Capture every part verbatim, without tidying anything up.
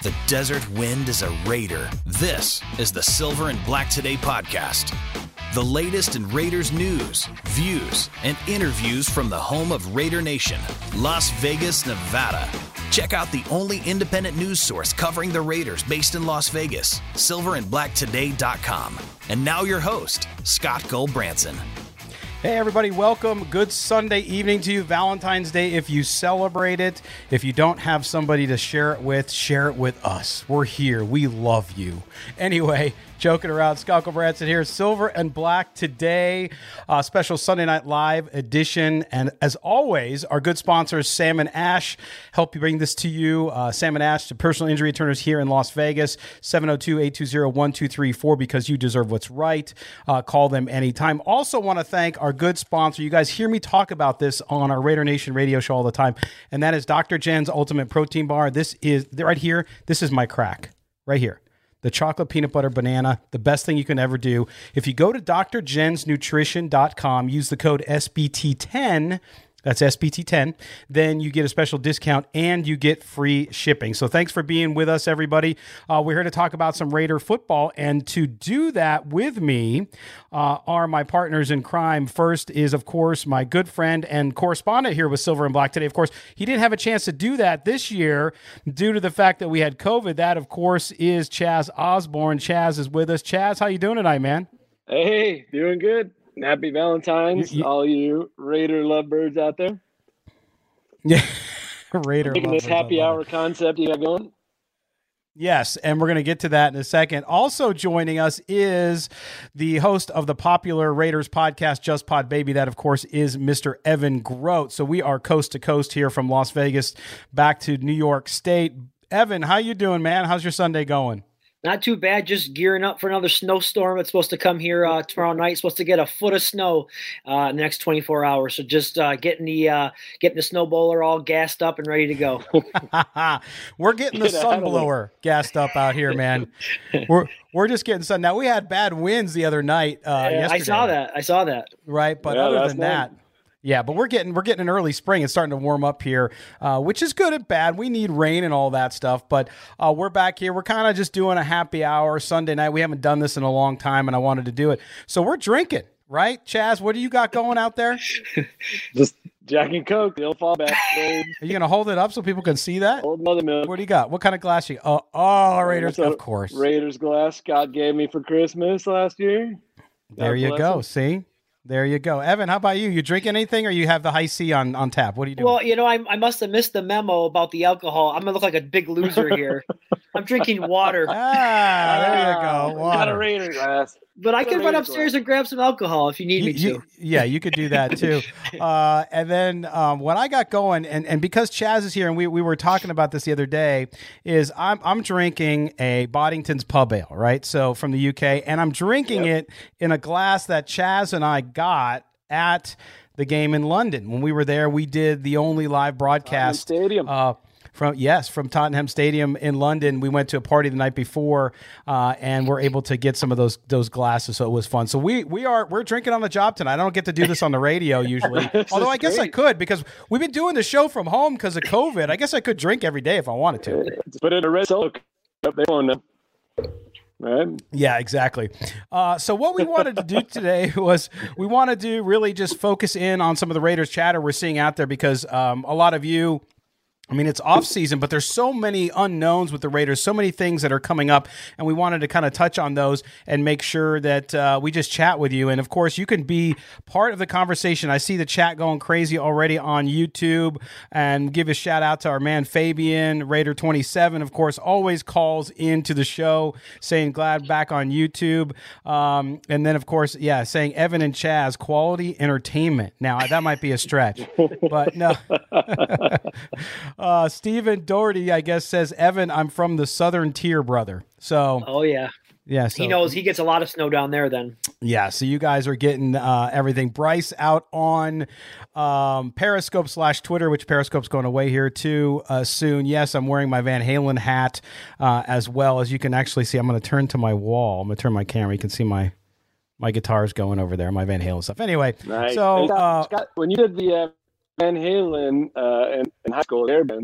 The desert wind is a raider. This is the Silver and Black Today podcast. The latest in Raiders news, views, and interviews from the home of Raider Nation, Las Vegas, Nevada. Check out the only independent news source covering the Raiders based in Las Vegas, silver and black today dot com. And now your host, Scott Goldbranson. Hey everybody, welcome. Good Sunday evening to you. Valentine's Day if you celebrate it. If you don't have somebody to share it with, share it with us. We're here. We love you. Anyway, joking around, Scott Goldbranson here, Silver and Black Today, uh, special Sunday Night Live edition. And as always, our good sponsors, Sam and Ash, help you bring this to you. Uh, Sam and Ash, the personal injury attorneys here in Las Vegas, seven oh two, eight two zero, one two three four, because you deserve what's right. Uh, call them anytime. Also want to thank our good sponsor. You guys hear me talk about this on our Raider Nation radio show all the time, and that is Doctor Jen's Ultimate Protein Bar. This is, right here, this is my crack, right here. The chocolate peanut butter banana, the best thing you can ever do. If you go to D R jens nutrition dot com, use the code S B T ten, that's S B T ten, then you get a special discount and you get free shipping. So thanks for being with us, everybody. Uh, we're here to talk about some Raider football, and to do that with me uh, are my partners in crime. First is, of course, my good friend and correspondent here with Silver and Black Today. Of course, he didn't have a chance to do that this year due to the fact that we had COVID. That, of course, is Chaz Osborne. Chaz is with us. Chaz, how you doing tonight, man? Hey, doing good. Happy Valentine's, you, you, all you Raider lovebirds out there. Yeah, Raider Making this happy hour concept you got going. Yes, and we're going to get to that in a second. Also joining us is the host of the popular Raiders podcast, Just Pod Baby. That, of course, is Mister Evan Grote. So we are coast to coast here from Las Vegas back to New York State. Evan, how you doing, man? How's your Sunday going? Not too bad, just gearing up for another snowstorm. It's supposed to come here uh, tomorrow night. Supposed to get a foot of snow uh, in the next twenty-four hours. So just uh, getting the uh, getting the snow bowler all gassed up and ready to go. We're getting the sun blower gassed up out here, man. We're we're just getting sun. Now we had bad winds the other night. Uh, yeah, yesterday. I saw that. I saw that. Right, but yeah, other than night. that. Yeah, but we're getting we're getting an early spring. It's starting to warm up here, uh, which is good and bad. We need rain and all that stuff, but uh, we're back here. We're kind of just doing a happy hour Sunday night. We haven't done this in a long time, and I wanted to do it. So we're drinking, right? Chaz, what do you got going out there? Just Jack and Coke, the old fallback. Are you going to hold it up so people can see that? Old Mother Milk. What do you got? What kind of glass you got? Oh, oh, Raiders, of course. Raiders glass Scott gave me for Christmas last year. There you go. See? There you go. Evan, how about you? You drink anything, or you have the high C on, on tap? What are you doing? Well, you know, I, I must have missed the memo about the alcohol. I'm going to look like a big loser here. I'm drinking water. Ah, there you go. Water. Got a Raider glass. But I can run upstairs and grab some alcohol if you need you, me to. You, yeah, you could do that too. uh, and then um, what I got going, and, and because Chaz is here, and we, we were talking about this the other day, is I'm I'm drinking a Boddington's Pub Ale, right? So from the U K, and I'm drinking yep. it in a glass that Chaz and I got at the game in London. When we were there, we did the only live broadcast. Stadium. Uh, From yes, from Tottenham Stadium in London. We went to a party the night before, uh, and we're able to get some of those those glasses, so it was fun. So we we are we're drinking on the job tonight. I don't get to do this on the radio usually, although I guess great. I could, because we've been doing the show from home because of COVID. I guess I could drink every day if I wanted to. Put in a red solo cup. They won't know. Right. Yeah, exactly. Uh, so what we wanted to do today was we wanted to really just focus in on some of the Raiders chatter we're seeing out there, because um, a lot of you. I mean, it's off season, but there's so many unknowns with the Raiders, so many things that are coming up, and we wanted to kind of touch on those and make sure that uh, we just chat with you. And of course, you can be part of the conversation. I see the chat going crazy already on YouTube, and give a shout out to our man Fabian, Raider twenty-seven, of course, always calls into the show saying glad back on YouTube. Um, and then, of course, yeah, saying Evan and Chaz, quality entertainment. Now, that might be a stretch, but no. Uh, Stephen Doherty, I guess, says, Evan, I'm from the Southern Tier, brother. So, oh, yeah. Yeah, so, he knows he gets a lot of snow down there then. Yeah, so you guys are getting uh, everything. Bryce out on um, Periscope slash Twitter, which Periscope's going away here too uh, soon. Yes, I'm wearing my Van Halen hat uh, as well. As you can actually see, I'm going to turn to my wall. I'm going to turn my camera. You can see my my guitars going over there, my Van Halen stuff. Anyway, nice. so Scott, uh, Scott, when you did the uh, Van Halen uh, in, in high school, Airband, were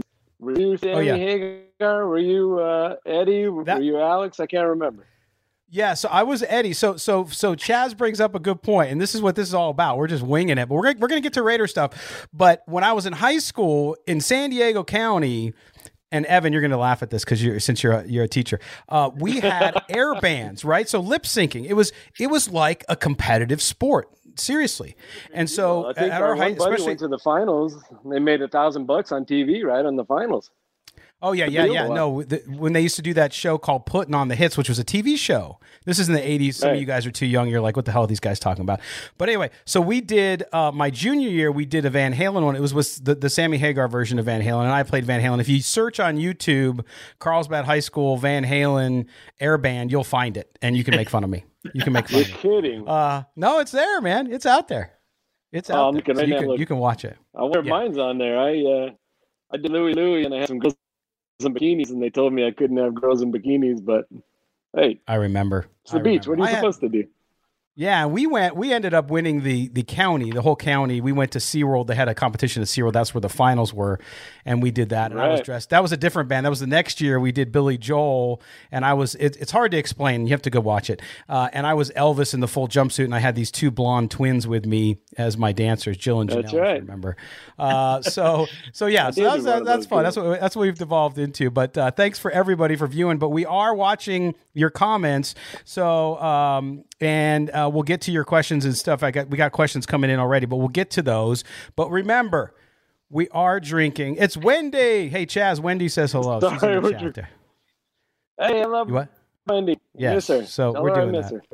Were you Sammy oh, yeah. Hagar? Were you uh, Eddie? That- Were you Alex? I can't remember. Yeah, so I was Eddie. So so so Chaz brings up a good point, and this is what this is all about. We're just winging it, but we're gonna, we're going to get to Raider stuff. But when I was in high school in San Diego County, and Evan, you're going to laugh at this because you're since you're a, you're a teacher. Uh, we had air bands, right? So lip syncing. It was it was like a competitive sport. Seriously, and so Well, I think at our, our high, one buddy especially went to the finals. They made a thousand bucks on T V, right, on the finals. Oh, yeah, yeah, yeah. No, the, when they used to do that show called Putting on the Hits, which was a T V show. This is in the eighties. Some right. of you guys are too young. You're like, what the hell are these guys talking about? But anyway, so we did, uh, my junior year, we did a Van Halen one. It was with the, the Sammy Hagar version of Van Halen, and I played Van Halen. If you search on YouTube, Carlsbad High School, Van Halen Air Band, you'll find it, and you can make fun of me. You can make fun You're of me. kidding. Uh, no, it's there, man. It's out there. It's out Oh, I'm there. looking So right you, now, can, look. you can watch it. I wonder if yeah. mine's on there. I uh, I did Louie Louie, and I had some girls in bikinis, and they told me I couldn't have girls in bikinis, but hey, I remember. it's the I beach. remember. What are you I had- supposed to do? Yeah, we went. We ended up winning the the county, the whole county. We went to SeaWorld. They had a competition at SeaWorld. That's where the finals were, and we did that. And I was Right. dressed. That was a different band. That was the next year. We did Billy Joel, and I was. It, it's hard to explain. You have to go watch it. Uh, and I was Elvis in the full jumpsuit, and I had these two blonde twins with me as my dancers, Jill and Janelle. That's if you right. remember. Uh, so so yeah. I So did that's do one that, of that's those fun. deals. That's what that's what we've devolved into. But uh, thanks for everybody for viewing. But we are watching your comments. So um, and uh, we'll get to your questions and stuff. I got we got questions coming in already, but we'll get to those. But remember, we are drinking. It's Wendy. Hey Chaz, Wendy says hello. She's Sorry, in the we're chat drink- there. Hey, I love You what? Wendy. Yes, Miss her. so Tell we're her I doing miss that. her.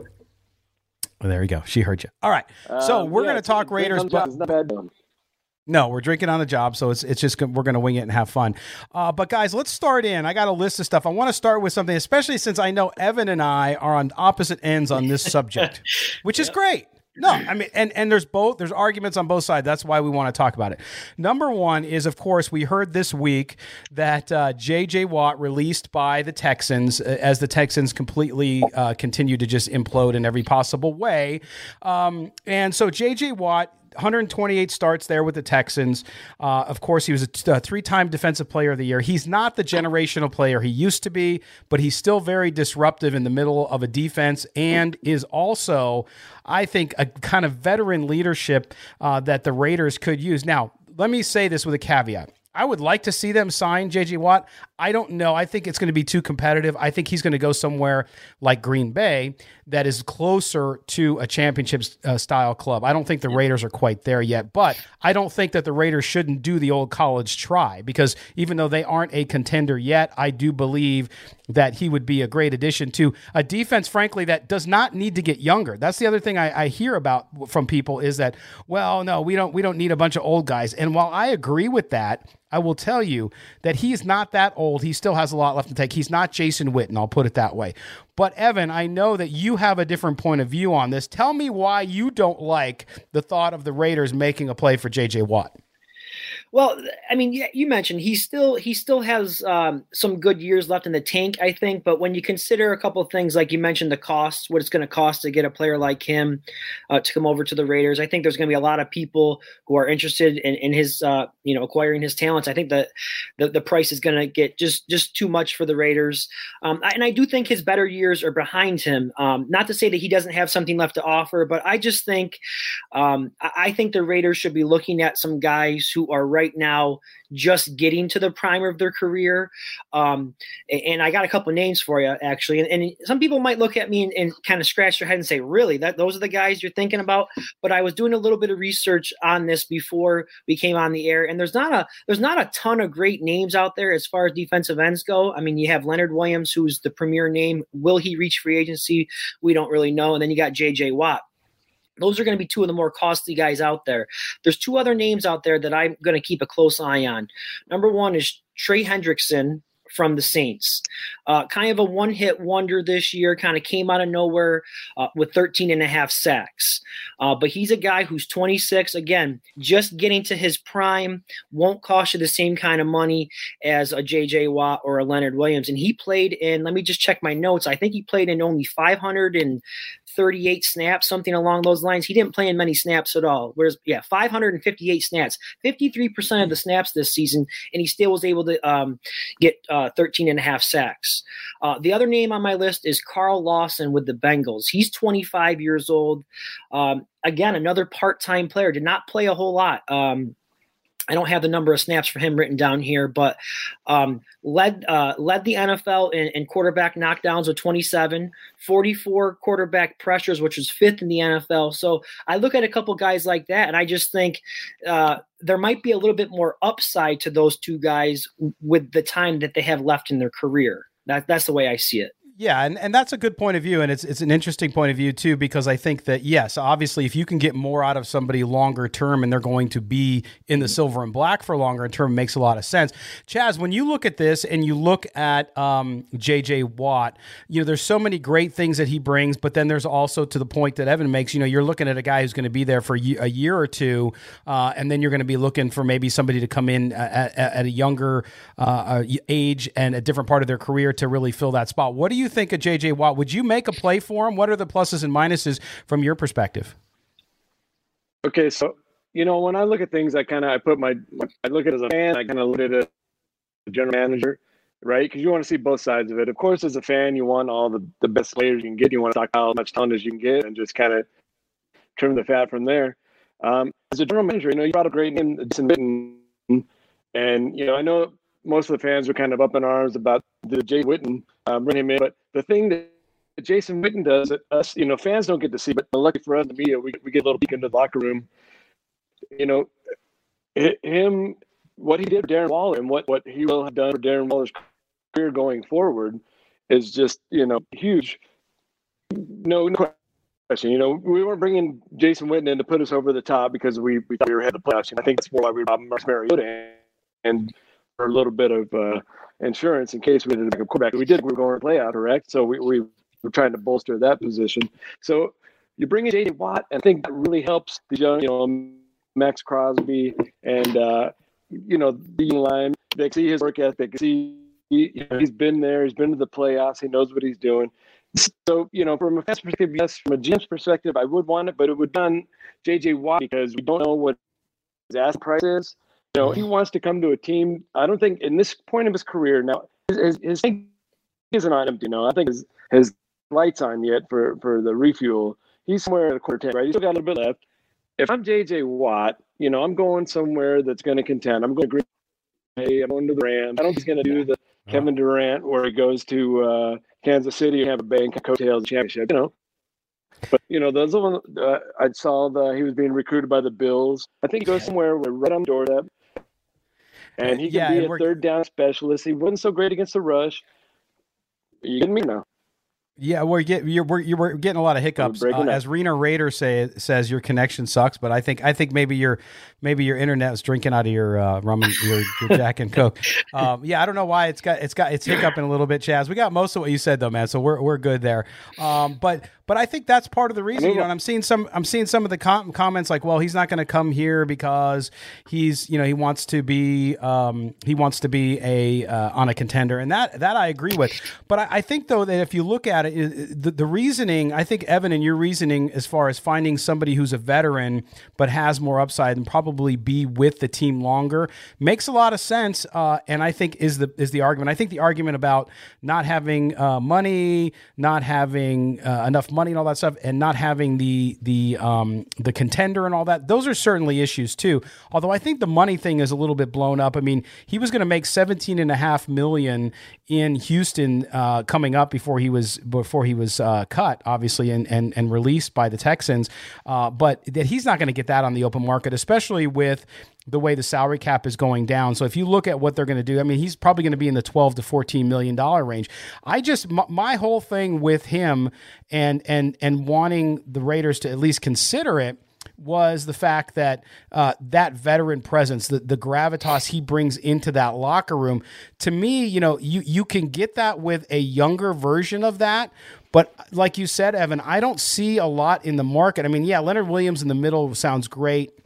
Oh, there we go. She heard you. All right. So Um, we're yeah, going to talk drink Raiders. on the But job is not bad, though. no, we're drinking on the job, so it's it's just we're going to wing it and have fun. Uh, but guys, let's start in. I got a list of stuff. I want to start with something, especially since I know Evan and I are on opposite ends on this subject, which is great. No, I mean, and, and there's both, there's arguments on both sides. That's why we want to talk about it. Number one is, of course, we heard this week that uh, J J Watt released by the Texans uh, as the Texans completely uh, continue to just implode in every possible way. Um, and so J J Watt, one hundred twenty-eight starts there with the Texans. Uh, of course, he was a, t- a three-time Defensive Player of the Year. He's not the generational player he used to be, but he's still very disruptive in the middle of a defense and is also, I think, a kind of veteran leadership uh, that the Raiders could use. Now, let me say this with a caveat. I would like to see them sign J J Watt. I don't know. I think it's going to be too competitive. I think he's going to go somewhere like Green Bay that is closer to a championship uh, style club. I don't think the Raiders are quite there yet, but I don't think that the Raiders shouldn't do the old college try, because even though they aren't a contender yet, I do believe that he would be a great addition to a defense, frankly, that does not need to get younger. That's the other thing I, I hear about from people is that, well, no, we don't we don't need a bunch of old guys. And while I agree with that, I will tell you that he's not that old. He still has a lot left to take. He's not Jason Witten, I'll put it that way. But Evan, I know that you have a different point of view on this. Tell me why you don't like the thought of the Raiders making a play for J J Watt. Well, I mean, yeah, you mentioned he still he still has um, some good years left in the tank, I think. But when you consider a couple of things, like you mentioned, the costs, what it's going to cost to get a player like him uh, to come over to the Raiders, I think there's going to be a lot of people who are interested in, in his, uh, you know, acquiring his talents. I think that the, the price is going to get just just too much for the Raiders, um, and I do think his better years are behind him. Um, not to say that he doesn't have something left to offer, but I just think um, I, I think the Raiders should be looking at some guys who are right now just getting to the prime of their career. Um, and I got a couple of names for you, actually. And, and some people might look at me and, and kind of scratch their head and say, really, that those are the guys you're thinking about? But I was doing a little bit of research on this before we came on the air, and there's not a there's not a ton of great names out there as far as defensive ends go. I mean, you have Leonard Williams, who's the premier name. Will he reach free agency? We don't really know. And then you got J J Watt. Those are going to be two of the more costly guys out there. There's two other names out there that I'm going to keep a close eye on. Number one is Trey Hendrickson from the Saints. Uh, kind of a one-hit wonder this year, kind of came out of nowhere uh, with thirteen and a half sacks. Uh, but he's a guy who's twenty-six, again, just getting to his prime, won't cost you the same kind of money as a J J Watt or a Leonard Williams. And he played in, let me just check my notes, I think he played in only five hundred thirty-eight snaps, something along those lines. He didn't play in many snaps at all. Whereas, yeah, five hundred fifty-eight snaps, fifty-three percent of the snaps this season, and he still was able to um, get uh, thirteen and a half sacks. Uh, the other name on my list is Carl Lawson with the Bengals. He's twenty-five years old. Um, again, another part-time player, did not play a whole lot. Um, I don't have the number of snaps for him written down here, but um, led uh, led the N F L in, in quarterback knockdowns with twenty-seven, forty-four quarterback pressures, which was fifth in the N F L. So I look at a couple guys like that, and I just think uh, there might be a little bit more upside to those two guys with the time that they have left in their career. That, that's the way I see it. Yeah, and, and that's a good point of view, and it's it's an interesting point of view, too, because I think that, yes, obviously, if you can get more out of somebody longer term and they're going to be in the silver and black for longer term, it makes a lot of sense. Chaz, when you look at this and you look at um, J J. Watt, you know, there's so many great things that he brings, but then there's also, to the point that Evan makes, you know, you're looking at a guy who's going to be there for a year or two, uh, and then you're going to be looking for maybe somebody to come in at, at a younger uh, age and a different part of their career to really fill that spot. What do you think of J J. Watt? Would you make a play for him? What are the pluses and minuses from your perspective? Okay, so you know, when I look at things, I kind of I put my I look at it as a fan. I kind of look at it as a general manager, right? Because you want to see both sides of it. Of course, as a fan, you want all the, the best players you can get. You want to stockpile as much talent as you can get, and just kind of trim the fat from there. Um, as a general manager, you know, you brought a great name, Jason Witten, and you know, I know most of the fans are kind of up in arms about the Jay Witten um, bring him in, but the thing that Jason Witten does, that us, you know, fans don't get to see, but lucky for us, the media, we we get a little peek into the locker room. You know, him, what he did for Darren Waller and what, what he will have done for Darren Waller's career going forward is just, you know, huge. No, no question. You know, we weren't bringing Jason Witten in to put us over the top because we, we thought we were headed to the playoffs. And I think that's more why we brought Marcus Mariota and for a little bit of uh, insurance in case we didn't make a quarterback. We did. We were going to play out, correct? So we, we were trying to bolster that position. So you bring in J J. Watt, and I think that really helps the young, you know, Max Crosby and, uh, you know, the line. They see his work ethic. See, he, you know, he's been there. He's been to the playoffs. He knows what he's doing. So, you know, from a fan's perspective, yes. From a G M's perspective, I would want it, but it would be on J J. Watt because we don't know what his asking price is. You know, he wants to come to a team. I don't think in this point of his career now, his, his, his tank isn't on empty. You know, I think his his lights on yet for, for the refuel. He's somewhere at a quarter tank, right? He's still got a little bit left. If I'm J J. Watt, you know, I'm going somewhere that's going to contend. I'm going to Green Bay. I'm going to the Rams. I don't think he's going to do the Kevin Durant where he goes to uh, Kansas City and have a bank of coattails championship. You know. But, you know, those are one uh, I saw the, he was being recruited by the Bills. I think he goes somewhere where right on the doorstep. And he can yeah, be a third down specialist. He wasn't so great against the rush. You getting me now? Yeah, we're getting you're we're, you're getting a lot of hiccups. Uh, as Rena Raider say says, your connection sucks. But I think I think maybe your maybe your internet is drinking out of your uh, rum and your, your Jack and Coke. Um, yeah, I don't know why it's got it's got it's hiccuping a little bit, Chaz. We got most of what you said though, man. So we're we're good there. Um, but but I think that's part of the reason. You know, and I'm seeing some I'm seeing some of the com- comments like, well, he's not going to come here because he's you know he wants to be um, he wants to be a uh, on a contender, and that that I agree with. But I, I think though that if you look at it, it the, the reasoning, I think Evan and your reasoning as far as finding somebody who's a veteran but has more upside and probably be with the team longer makes a lot of sense. Uh, and I think is the is the argument. I think the argument about not having uh, money, not having uh, enough money and all that stuff, and not having the the um, the contender and all that, those are certainly issues too. Although I think the money thing is a little bit blown up. I mean, he was going to make seventeen and a half million in Houston uh, coming up before he was before he was uh, cut, obviously, and and and released by the Texans. Uh, but that he's not going to get that on the open market, especially with the way the salary cap is going down. So if you look at what they're going to do, I mean, he's probably going to be in the twelve to fourteen million dollars range. I just, my, my whole thing with him and, and, and wanting the Raiders to at least consider it was the fact that uh, that veteran presence, the, the gravitas he brings into that locker room, to me, you know, you, you can get that with a younger version of that. But like you said, Evan, I don't see a lot in the market. I mean, yeah, Leonard Williams in the middle sounds great.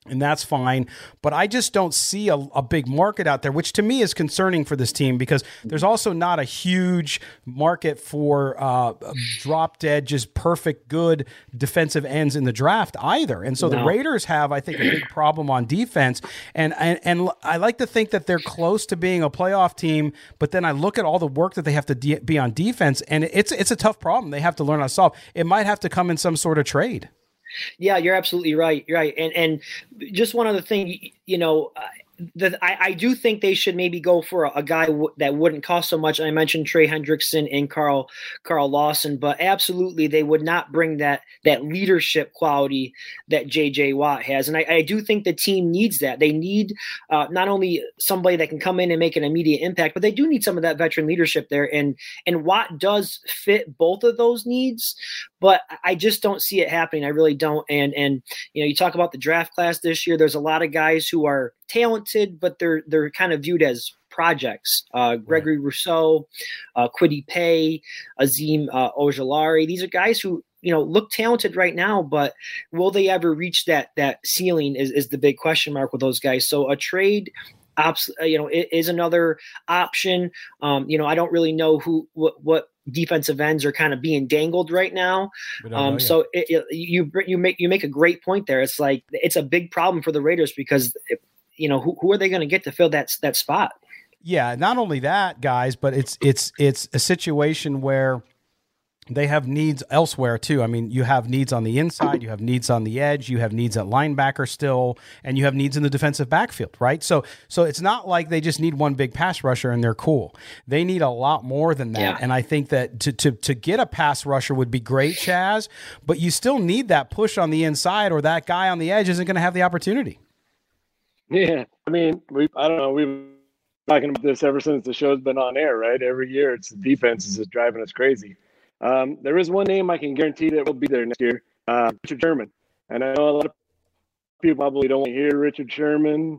And that's fine. But I just don't see a, a big market out there, which to me is concerning for this team because there's also not a huge market for uh, drop dead, just perfect, good defensive ends in the draft either. And so no. the Raiders have, I think, a big problem on defense. And, and, and I like to think that they're close to being a playoff team, but then I look at all the work that they have to de- be on defense, and it's, it's a tough problem they have to learn how to solve. It might have to come in some sort of trade. Yeah, you're absolutely right. You're right. And and just one other thing, you know, uh, the, I, I do think they should maybe go for a, a guy w- that wouldn't cost so much. I mentioned Trey Hendrickson and Carl Carl Lawson, but absolutely they would not bring that that leadership quality that J J Watt has. And I, I do think the team needs that. They need uh, not only somebody that can come in and make an immediate impact, but they do need some of that veteran leadership there. And and Watt does fit both of those needs, but I just don't see it happening. I really don't. And and you know, you talk about the draft class this year. There's a lot of guys who are talented, but they're they're kind of viewed as projects. Uh, Gregory right. Rousseau, uh, Kwity Paye, Azim uh, Ojulari. These are guys who, you know, look talented right now, but will they ever reach that that ceiling is, is the big question mark with those guys. So a trade, ops, you know, is another option. Um, you know, I don't really know who what what defensive ends are kind of being dangled right now. Um, so it, it, you you make you make a great point there. It's like it's a big problem for the Raiders because it, you know, who, who are they going to get to fill that that spot? Yeah, not only that, guys, but it's it's it's a situation where they have needs elsewhere too. I mean, you have needs on the inside, you have needs on the edge, you have needs at linebacker still, and you have needs in the defensive backfield, right? So so it's not like they just need one big pass rusher and they're cool. They need a lot more than that. Yeah. And I think that to to to get a pass rusher would be great, Chaz, but you still need that push on the inside or that guy on the edge isn't going to have the opportunity. Yeah, I mean, we I don't know, we've been talking about this ever since the show's been on air, right? Every year, it's the defense is just driving us crazy. Um, there is one name I can guarantee that will be there next year, uh, Richard Sherman. And I know a lot of people probably don't want to hear Richard Sherman,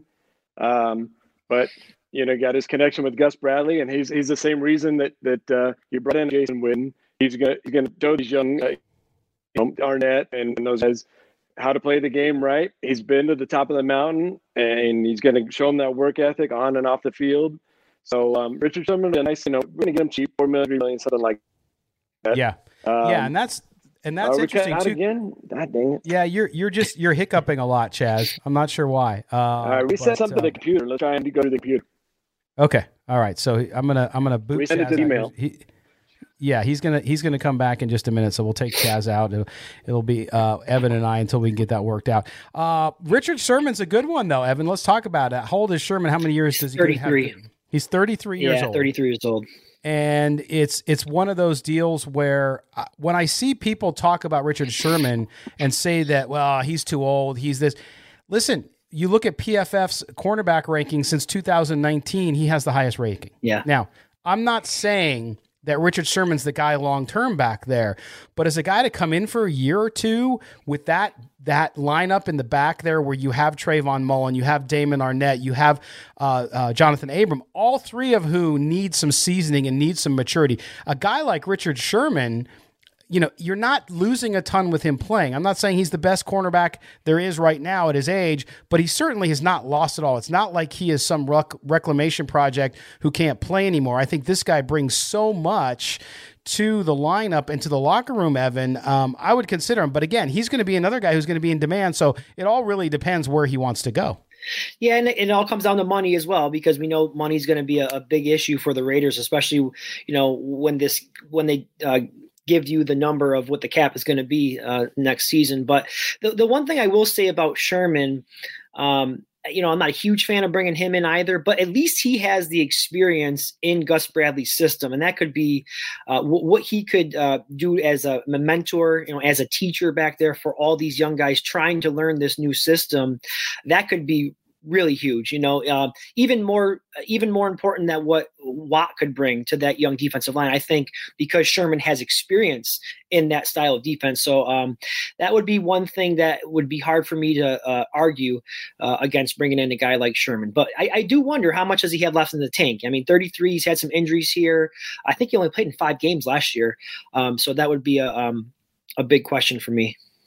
um, but you know, got his connection with Gus Bradley, and he's he's the same reason that that uh, you brought in Jason Witten. He's gonna he's gonna show these young, uh, you know, Arnett and, and those guys how to play the game right. He's been to the top of the mountain, and he's going to show them that work ethic on and off the field. So um, Richard Sherman, a nice, you know, we're going to get him cheap, four million, three million, something like that. Yeah, um, yeah, and that's and that's interesting too. Again? God dang it! Yeah, you're you're just you're hiccuping a lot, Chaz. I'm not sure why. Uh, all right, reset but, something uh, to the computer. Let's try and go to the computer. Okay, all right. So I'm gonna I'm gonna boot Resend Chaz it to the email. He, Yeah, he's gonna he's gonna come back in just a minute, so we'll take Chaz out. It'll, it'll be uh, Evan and I until we can get that worked out. Uh, Richard Sherman's a good one, though. Evan, let's talk about it. How old is Sherman? How many years does he thirty-three. have? He's thirty-three yeah, years old. thirty-three years old. And it's it's one of those deals where uh, when I see people talk about Richard Sherman and say that, well, he's too old, he's this. Listen, you look at P F F's cornerback ranking since two thousand nineteen, he has the highest ranking. Yeah. Now, I'm not saying that Richard Sherman's the guy long-term back there. But as a guy to come in for a year or two with that that lineup in the back there where you have Trayvon Mullen, you have Damon Arnett, you have uh, uh, Jonathan Abram, all three of who need some seasoning and need some maturity. A guy like Richard Sherman, you know, you're not losing a ton with him playing. I'm not saying he's the best cornerback there is right now at his age, but he certainly has not lost it all. It's not like he is some rec- reclamation project who can't play anymore. I think this guy brings so much to the lineup and to the locker room, Evan. Um, I would consider him. But again, he's going to be another guy who's going to be in demand. So it all really depends where he wants to go. Yeah, and it all comes down to money as well, because we know money is going to be a, a big issue for the Raiders, especially, you know, when this when they uh, – give you the number of what the cap is going to be uh, next season. But the, the one thing I will say about Sherman, um, you know, I'm not a huge fan of bringing him in either, but at least he has the experience in Gus Bradley's system. And that could be uh, w- what he could uh, do as a mentor, you know, as a teacher back there for all these young guys trying to learn this new system. That could be really huge, you know, uh, even more, even more important than what Watt could bring to that young defensive line, I think, because Sherman has experience in that style of defense. So um, that would be one thing that would be hard for me to uh, argue uh, against bringing in a guy like Sherman. But I, I do wonder how much does he have left in the tank? I mean, thirty-three, he's had some injuries here. I think he only played in five games last year. Um, so that would be a, um, a big question for me.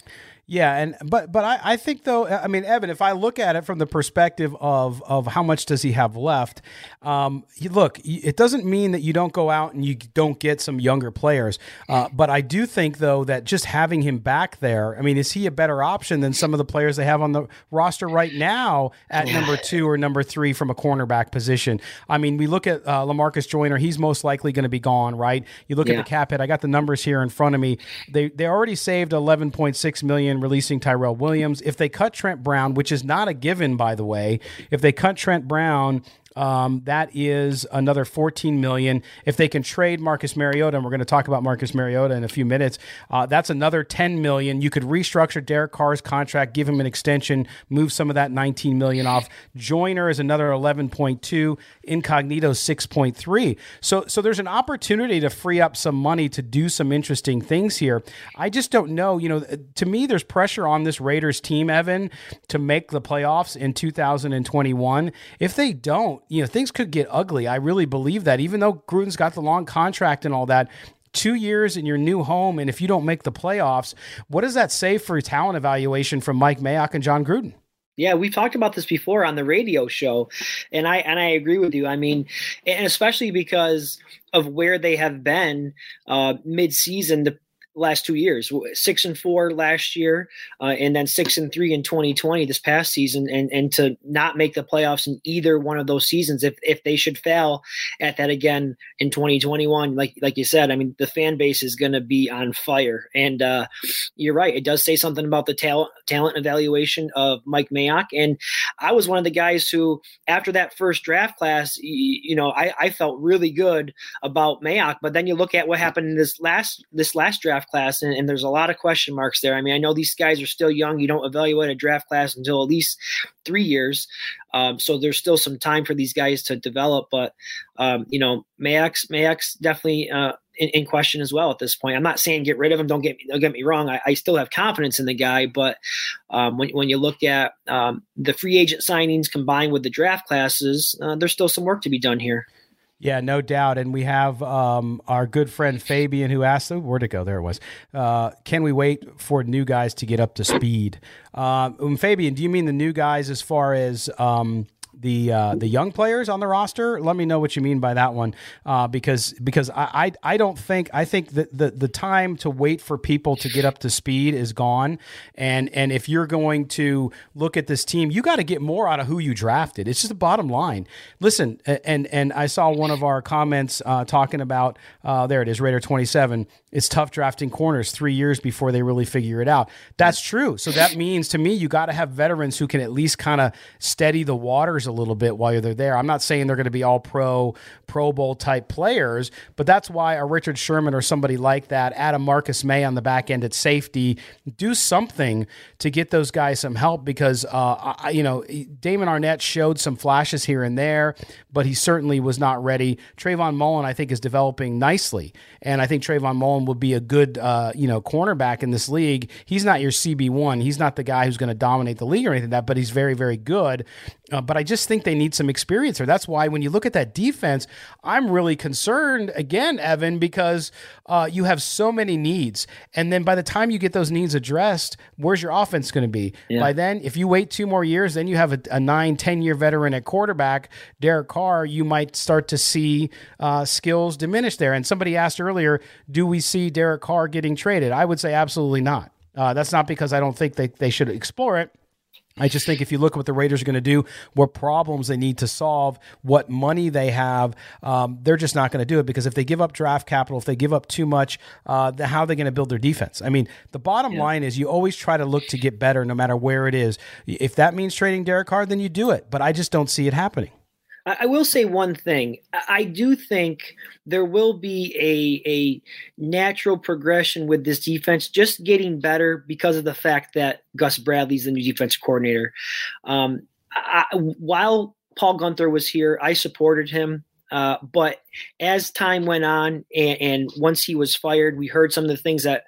Yeah, and but but I, I think though, I mean, Evan, if I look at it from the perspective of of how much does he have left, um, you, look, it doesn't mean that you don't go out and you don't get some younger players. Uh, but I do think though that just having him back there, I mean, is he a better option than some of the players they have on the roster right now at number two or number three from a cornerback position? I mean, we look at uh, LaMarcus Joyner; he's most likely going to be gone, right? You look yeah. at the cap hit. I got the numbers here in front of me. They they already saved eleven point six million dollars releasing Tyrell Williams. If they cut Trent Brown, which is not a given, by the way, if they cut Trent Brown, Um, that is another fourteen million dollars. If they can trade Marcus Mariota, and we're going to talk about Marcus Mariota in a few minutes, uh, that's another ten million dollars. You could restructure Derek Carr's contract, give him an extension, move some of that nineteen million dollars off. Joyner is another eleven point two, Incognito six point three. So, so there's an opportunity to free up some money to do some interesting things here. I just don't know. You know, to me, there's pressure on this Raiders team, Evan, to make the playoffs in two thousand twenty-one. If they don't, you know, things could get ugly. I really believe that, even though Gruden's got the long contract and all that, two years in your new home, and if you don't make the playoffs, what does that say for talent evaluation from Mike Mayock and John Gruden? Yeah, we've talked about this before on the radio show, and I and I agree with you. I mean, and especially because of where they have been uh, mid-season, the last two years, six and four last year, uh, and then six and three in twenty twenty this past season, and and to not make the playoffs in either one of those seasons, if if they should fail at that again in twenty twenty-one, like like you said, I mean, the fan base is going to be on fire, and uh, you're right, it does say something about the talent talent evaluation of Mike Mayock, and I was one of the guys who, after that first draft class, you, you know, I, I felt really good about Mayock, but then you look at what happened in this last this last draft class, and, and there's a lot of question marks there. I mean, I know these guys are still young. You don't evaluate a draft class until at least three years. Um, so there's still some time for these guys to develop, but um, you know, Mayock's, Mayock's definitely uh, in, in question as well at this point. I'm not saying get rid of him. Don't get me, don't get me wrong. I, I still have confidence in the guy, but um, when, when you look at um, the free agent signings combined with the draft classes, uh, there's still some work to be done here. Yeah, no doubt. And we have um, our good friend Fabian who asked, oh, where'd it go? There it was. Uh, can we wait for new guys to get up to speed? Um, Fabian, do you mean the new guys as far as um, the uh, the young players on the roster? Let me know what you mean by that one, uh, because because I, I I don't think I think that the the time to wait for people to get up to speed is gone, and and if you're going to look at this team, you got to get more out of who you drafted. It's just the bottom line. Listen, and and I saw one of our comments uh, talking about uh, there it is, Raider twenty-seven. It's tough drafting corners three years before they really figure it out. That's true. So that means to me, you got to have veterans who can at least kind of steady the waters a little bit while you're there. I'm not saying they're going to be all pro, Pro Bowl type players, but that's why a Richard Sherman or somebody like that, add a Marcus May on the back end at safety, do something to get those guys some help, because, uh, I, you know, Damon Arnett showed some flashes here and there, but he certainly was not ready. Trayvon Mullen, I think, is developing nicely, and I think Trayvon Mullen would be a good, uh, you know, cornerback in this league. He's not your C B one. He's not the guy who's going to dominate the league or anything like that, but he's very, very good. Uh, but I just think they need some experience there. That's why when you look at that defense, I'm really concerned, again, Evan, because uh, you have so many needs. And then by the time you get those needs addressed, where's your offense going to be? Yeah. By then, if you wait two more years, then you have a, a nine, ten-year veteran at quarterback, Derek Carr, you might start to see uh, skills diminish there. And somebody asked earlier, do we see Derek Carr getting traded? I would say absolutely not. Uh, that's not because I don't think they, they should explore it. I just think if you look at what the Raiders are going to do, what problems they need to solve, what money they have, um, they're just not going to do it, because if they give up draft capital, if they give up too much, uh, the, how are they going to build their defense? I mean, the bottom yeah. line is you always try to look to get better no matter where it is. If that means trading Derek Carr, then you do it, but I just don't see it happening. I will say one thing. I do think there will be a, a natural progression with this defense just getting better because of the fact that Gus Bradley's the new defensive coordinator. Um, I, while Paul Guenther was here, I supported him. Uh, but as time went on and, and once he was fired, we heard some of the things that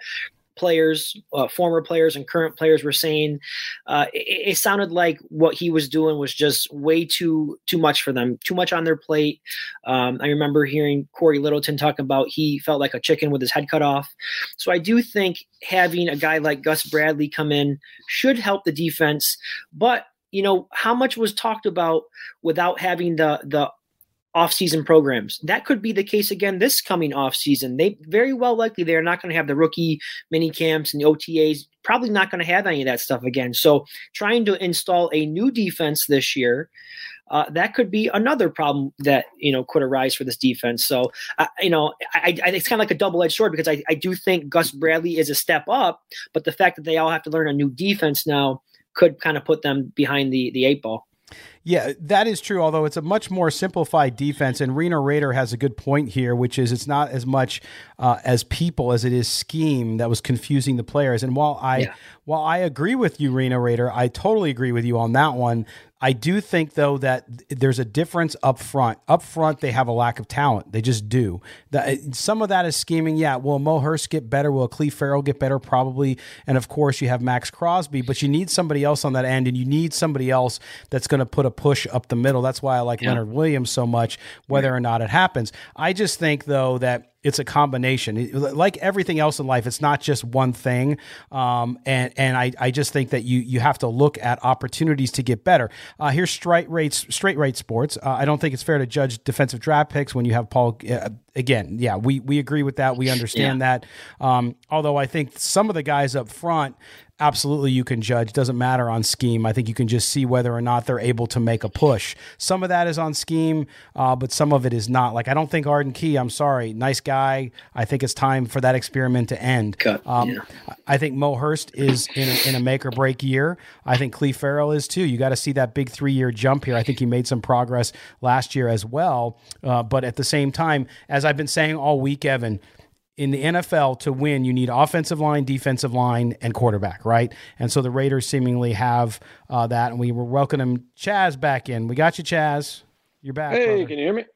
players, uh, former players and current players were saying. Uh, it, it sounded like what he was doing was just way too too much for them, too much on their plate. Um, I remember hearing Corey Littleton talk about he felt like a chicken with his head cut off. So I do think having a guy like Gus Bradley come in should help the defense. But, you know, how much was talked about without having the the off-season programs? That could be the case again this coming off-season. They very well likely they're not going to have the rookie mini camps and the O T As, probably not going to have any of that stuff again. So trying to install a new defense this year, uh, that could be another problem that, you know, could arise for this defense. So, uh, you know, I, I, it's kind of like a double-edged sword because I, I do think Gus Bradley is a step up, but the fact that they all have to learn a new defense now could kind of put them behind the, the eight ball. Yeah, that is true, although it's a much more simplified defense, and Reno Rader has a good point here, which is it's not as much uh, as people as it is scheme that was confusing the players. And while I yeah. while I agree with you, Reno Rader, I totally agree with you on that one. I do think, though, that there's a difference up front. Up front, they have a lack of talent. They just do. The, some of that is scheming. Yeah, will Mo Hurst get better? Will Cleve Farrell get better? Probably. And, of course, you have Max Crosby, but you need somebody else on that end, and you need somebody else that's going to put a push up the middle. That's why I like yeah. Leonard Williams so much, whether yeah. or not it happens. I just think, though, that it's a combination. Like everything else in life, it's not just one thing. Um, and and I, I just think that you you have to look at opportunities to get better. Uh, here's straight rates, straight rate sports. Uh, I don't think it's fair to judge defensive draft picks when you have Paul. Uh, again, yeah, we we agree with that. We understand yeah. that. Um, although I think some of the guys up front, absolutely you can judge. Doesn't matter on scheme. I think you can just see whether or not they're able to make a push. Some of that is on scheme, uh, but some of it is not. Like, I don't think Arden Key, I'm sorry, nice guy. I think it's time for that experiment to end. Cut. Um, yeah. I think Mo Hurst is in a, in a make or break year. I think Cleve Farrell is too. You got to see that big three-year jump here. I think he made some progress last year as well. Uh, but at the same time, as I've been saying all week, Evan, in the N F L, to win, you need offensive line, defensive line, and quarterback, right? And so the Raiders seemingly have uh, that, and we were welcoming Chaz back in. We got you, Chaz. You're back. Hey, brother. Can you hear me?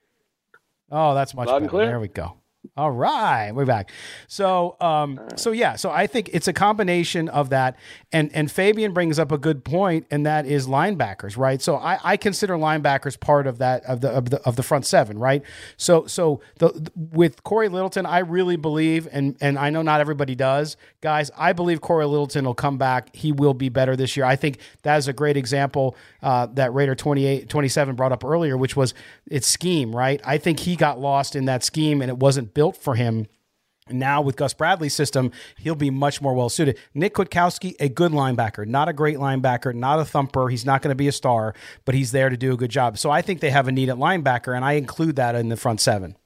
Oh, that's much Loud and better. clear? There we go. All right, we're back. So, um, so yeah, so I think it's a combination of that, and and Fabian brings up a good point, and that is linebackers, right? So I, I consider linebackers part of that of the of the of the front seven, right? So so the with Corey Littleton, I really believe, and and I know not everybody does, guys. I believe Corey Littleton will come back. He will be better this year. I think that is a great example uh, that Raider twenty-eight, twenty-seven brought up earlier, which was its scheme, right? I think he got lost in that scheme, and it wasn't built for him. Now with Gus Bradley's system, he'll be much more well suited. Nick Kwiatkowski, a good linebacker, not a great linebacker, not a thumper. He's not going to be a star, but he's there to do a good job. So I think they have a need at linebacker, and I include that in the front seven.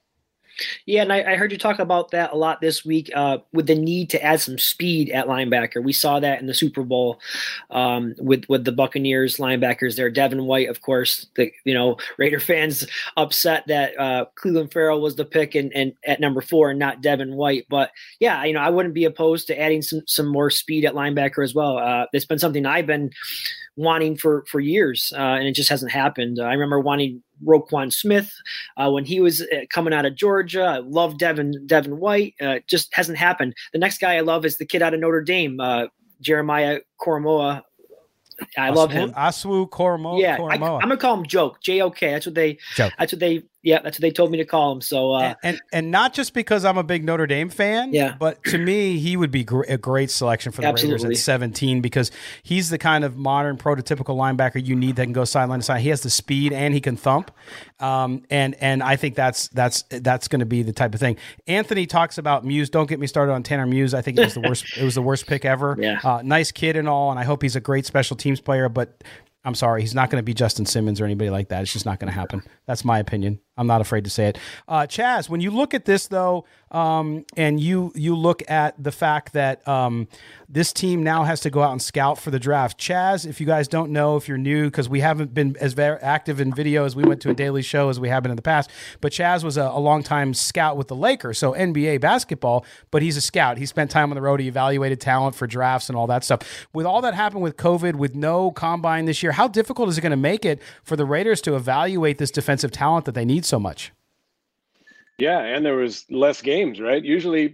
Yeah, and I, I heard you talk about that a lot this week uh, with the need to add some speed at linebacker. We saw that in the Super Bowl um, with with the Buccaneers linebackers there. Devin White, of course, the you know Raider fans upset that uh, Cleveland Farrell was the pick and, and at number four and not Devin White. But yeah, you know I wouldn't be opposed to adding some some more speed at linebacker as well. Uh, it's been something I've been wanting for for years, uh, and it just hasn't happened. Uh, I remember wanting Roquan Smith uh, when he was uh, coming out of Georgia. I love Devin Devin White. Uh, just hasn't happened. The next guy I love is the kid out of Notre Dame, uh, Jeremiah Koromoa. I Aswu, love him. Aswu Koromoa. Yeah, Koromoa. I, I'm gonna call him Joke. J O K. That's what they. Joke. That's what they. Yeah, that's what they told me to call him. So, uh, and, and and not just because I'm a big Notre Dame fan, yeah. but to me, he would be gr- a great selection for the Absolutely. Raiders at seventeen because he's the kind of modern, prototypical linebacker you need that can go sideline to side. He has the speed and he can thump, um, and and I think that's that's that's going to be the type of thing. Anthony talks about Muse. Don't get me started on Tanner Muse. I think it was the worst. It was the worst pick ever. Yeah. Uh, nice kid and all, and I hope he's a great special teams player, but I'm sorry, he's not going to be Justin Simmons or anybody like that. It's just not going to happen. That's my opinion. I'm not afraid to say it. Uh, Chaz, when you look at this, though, um, and you you look at the fact that um, this team now has to go out and scout for the draft. Chaz, if you guys don't know, if you're new, because we haven't been as very active in video as we went to a daily show as we have been in the past, but Chaz was a, a longtime scout with the Lakers, so N B A basketball, but he's a scout. He spent time on the road. He evaluated talent for drafts and all that stuff. With all that happened with COVID, with no combine this year, how difficult is it going to make it for the Raiders to evaluate this defensive talent that they need so much? Yeah, and there was less games, right? Usually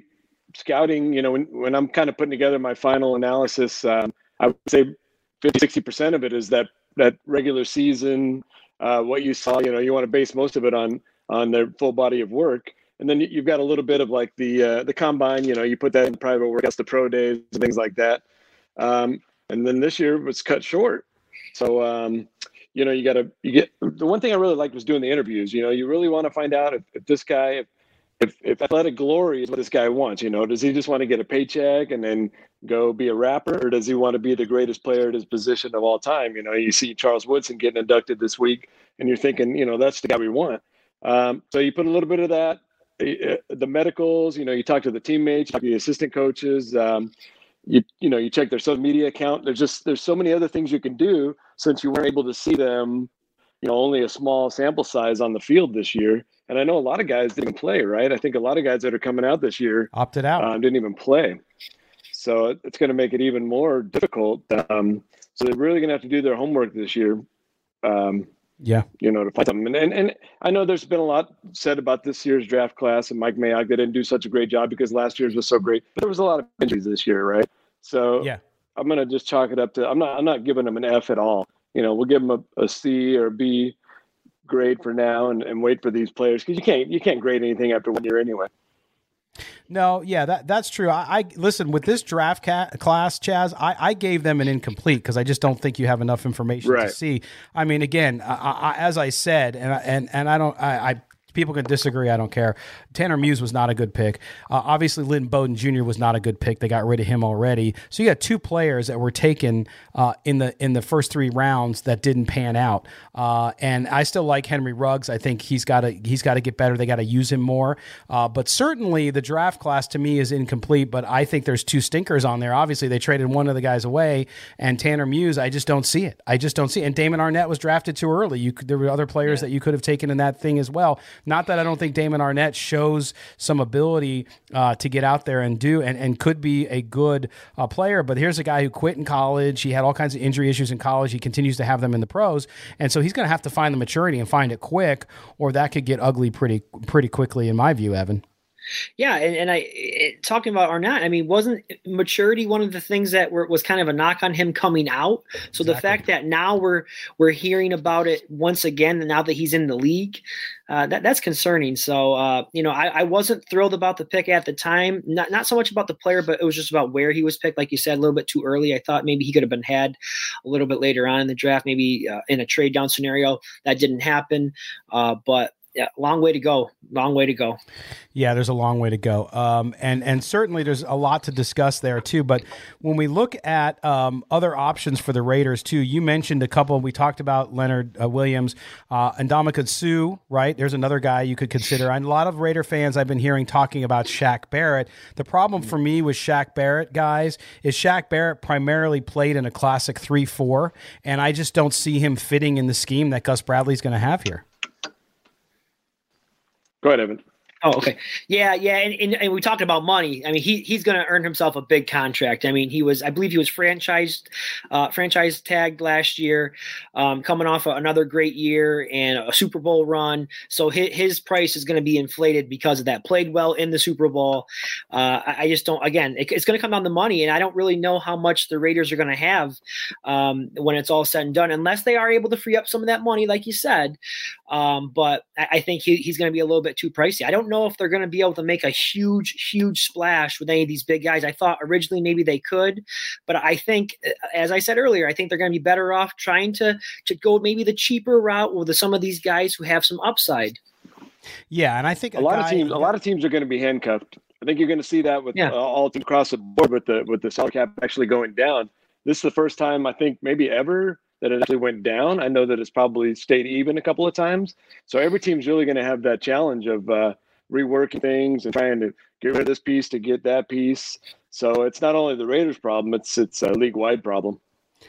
scouting, you know, when, when I'm kind of putting together my final analysis, um, I would say fifty, sixty percent of it is that, that regular season, uh, what you saw, you know, you want to base most of it on, on their full body of work. And then you've got a little bit of like the, uh, the combine, you know, you put that in private workouts, the pro days, things like that. Um, and then this year was cut short. So, um, you know, you got to, you get, the one thing I really liked was doing the interviews. You know, you really want to find out if, if this guy, if, if, if athletic glory is what this guy wants, you know, does he just want to get a paycheck and then go be a rapper, or does he want to be the greatest player at his position of all time? You know, you see Charles Woodson getting inducted this week and you're thinking, you know, that's the guy we want. Um, so you put a little bit of that, the, the medicals, you know, you talk to the teammates, you talk to the assistant coaches, um, you you know, you check their social media account. There's just, there's so many other things you can do since you weren't able to see them, you know, only a small sample size on the field this year. And I know a lot of guys didn't play, right? I think a lot of guys that are coming out this year opted out, um, didn't even play. So it's going to make it even more difficult. Um, so they're really going to have to do their homework this year. Um, yeah. You know, to find something. And, and, and I know there's been a lot said about this year's draft class and Mike Mayock. They didn't do such a great job because last year's was so great, but there was a lot of injuries this year, right? So yeah, I'm going to just chalk it up to, I'm not, I'm not giving them an F at all. You know, we'll give them a, a C or a B grade for now and, and wait for these players. Cause you can't, you can't grade anything after one year anyway. No, yeah, that that's true. I, I listen with this draft ca- class, Chaz. I, I gave them an incomplete because I just don't think you have enough information right. to see. I mean, again, I, I, as I said, and I, and and I don't, I. I people can disagree. I don't care. Tanner Muse was not a good pick. Uh, obviously, Lynn Bowden Junior was not a good pick. They got rid of him already. So you got two players that were taken uh, in the in the first three rounds that didn't pan out. Uh, and I still like Henry Ruggs. I think he's got to he's got to get better. They got to use him more. Uh, but certainly the draft class to me is incomplete. But I think there's two stinkers on there. Obviously, they traded one of the guys away, and Tanner Muse. I just don't see it. I just don't see it. And Damon Arnett was drafted too early. You could, there were other players yeah. that you could have taken in that thing as well. Not that I don't think Damon Arnett shows some ability uh, to get out there and do and, and could be a good uh, player, but here's a guy who quit in college. He had all kinds of injury issues in college. He continues to have them in the pros, and so he's going to have to find the maturity and find it quick, or that could get ugly pretty pretty quickly, in my view, Evan. Yeah, and, and I it, talking about Arnett, I mean, wasn't maturity one of the things that were, was kind of a knock on him coming out? So exactly. The fact that now we're we're hearing about it once again, now that he's in the league, uh, that that's concerning. So uh, you know, I, I wasn't thrilled about the pick at the time. Not not so much about the player, but it was just about where he was picked. Like you said, a little bit too early. I thought maybe he could have been had a little bit later on in the draft, maybe uh, in a trade down scenario. That didn't happen, uh, but. Yeah, long way to go. Long way to go. Yeah, there's a long way to go. Um, and, and certainly there's a lot to discuss there too. But when we look at um, other options for the Raiders too, you mentioned a couple. We talked about Leonard uh, Williams, uh, Ndamukong Suh, right? There's another guy you could consider. And a lot of Raider fans I've been hearing talking about Shaq Barrett. The problem for me with Shaq Barrett, guys, is Shaq Barrett primarily played in a classic three four, and I just don't see him fitting in the scheme that Gus Bradley's going to have here. Go ahead, Evan. Oh, okay. Yeah, yeah. And, and, and we talked about money. I mean, he he's going to earn himself a big contract. I mean, he was, I believe he was franchised, uh, franchise tagged last year, um, coming off of another great year and a Super Bowl run. So his, his price is going to be inflated because of that. Played well in the Super Bowl. Uh, I, I just don't, again, it, it's going to come down to money. And I don't really know how much the Raiders are going to have um, when it's all said and done, unless they are able to free up some of that money, like you said. Um, but I, I think he, he's going to be a little bit too pricey. I don't know if they're going to be able to make a huge, huge splash with any of these big guys. I thought originally maybe they could, but I think, as I said earlier, I think they're going to be better off trying to to go maybe the cheaper route with some of these guys who have some upside. Yeah, and I think a, a lot guy, of teams, a lot of teams are going to be handcuffed. I think you're going to see that with yeah. uh, all teams across the board with the with the salary cap actually going down. This is the first time I think maybe ever that it actually went down. I know that it's probably stayed even a couple of times. So every team's really going to have that challenge of uh, reworking things and trying to get rid of this piece to get that piece. So it's not only the Raiders' problem; it's it's a league-wide problem.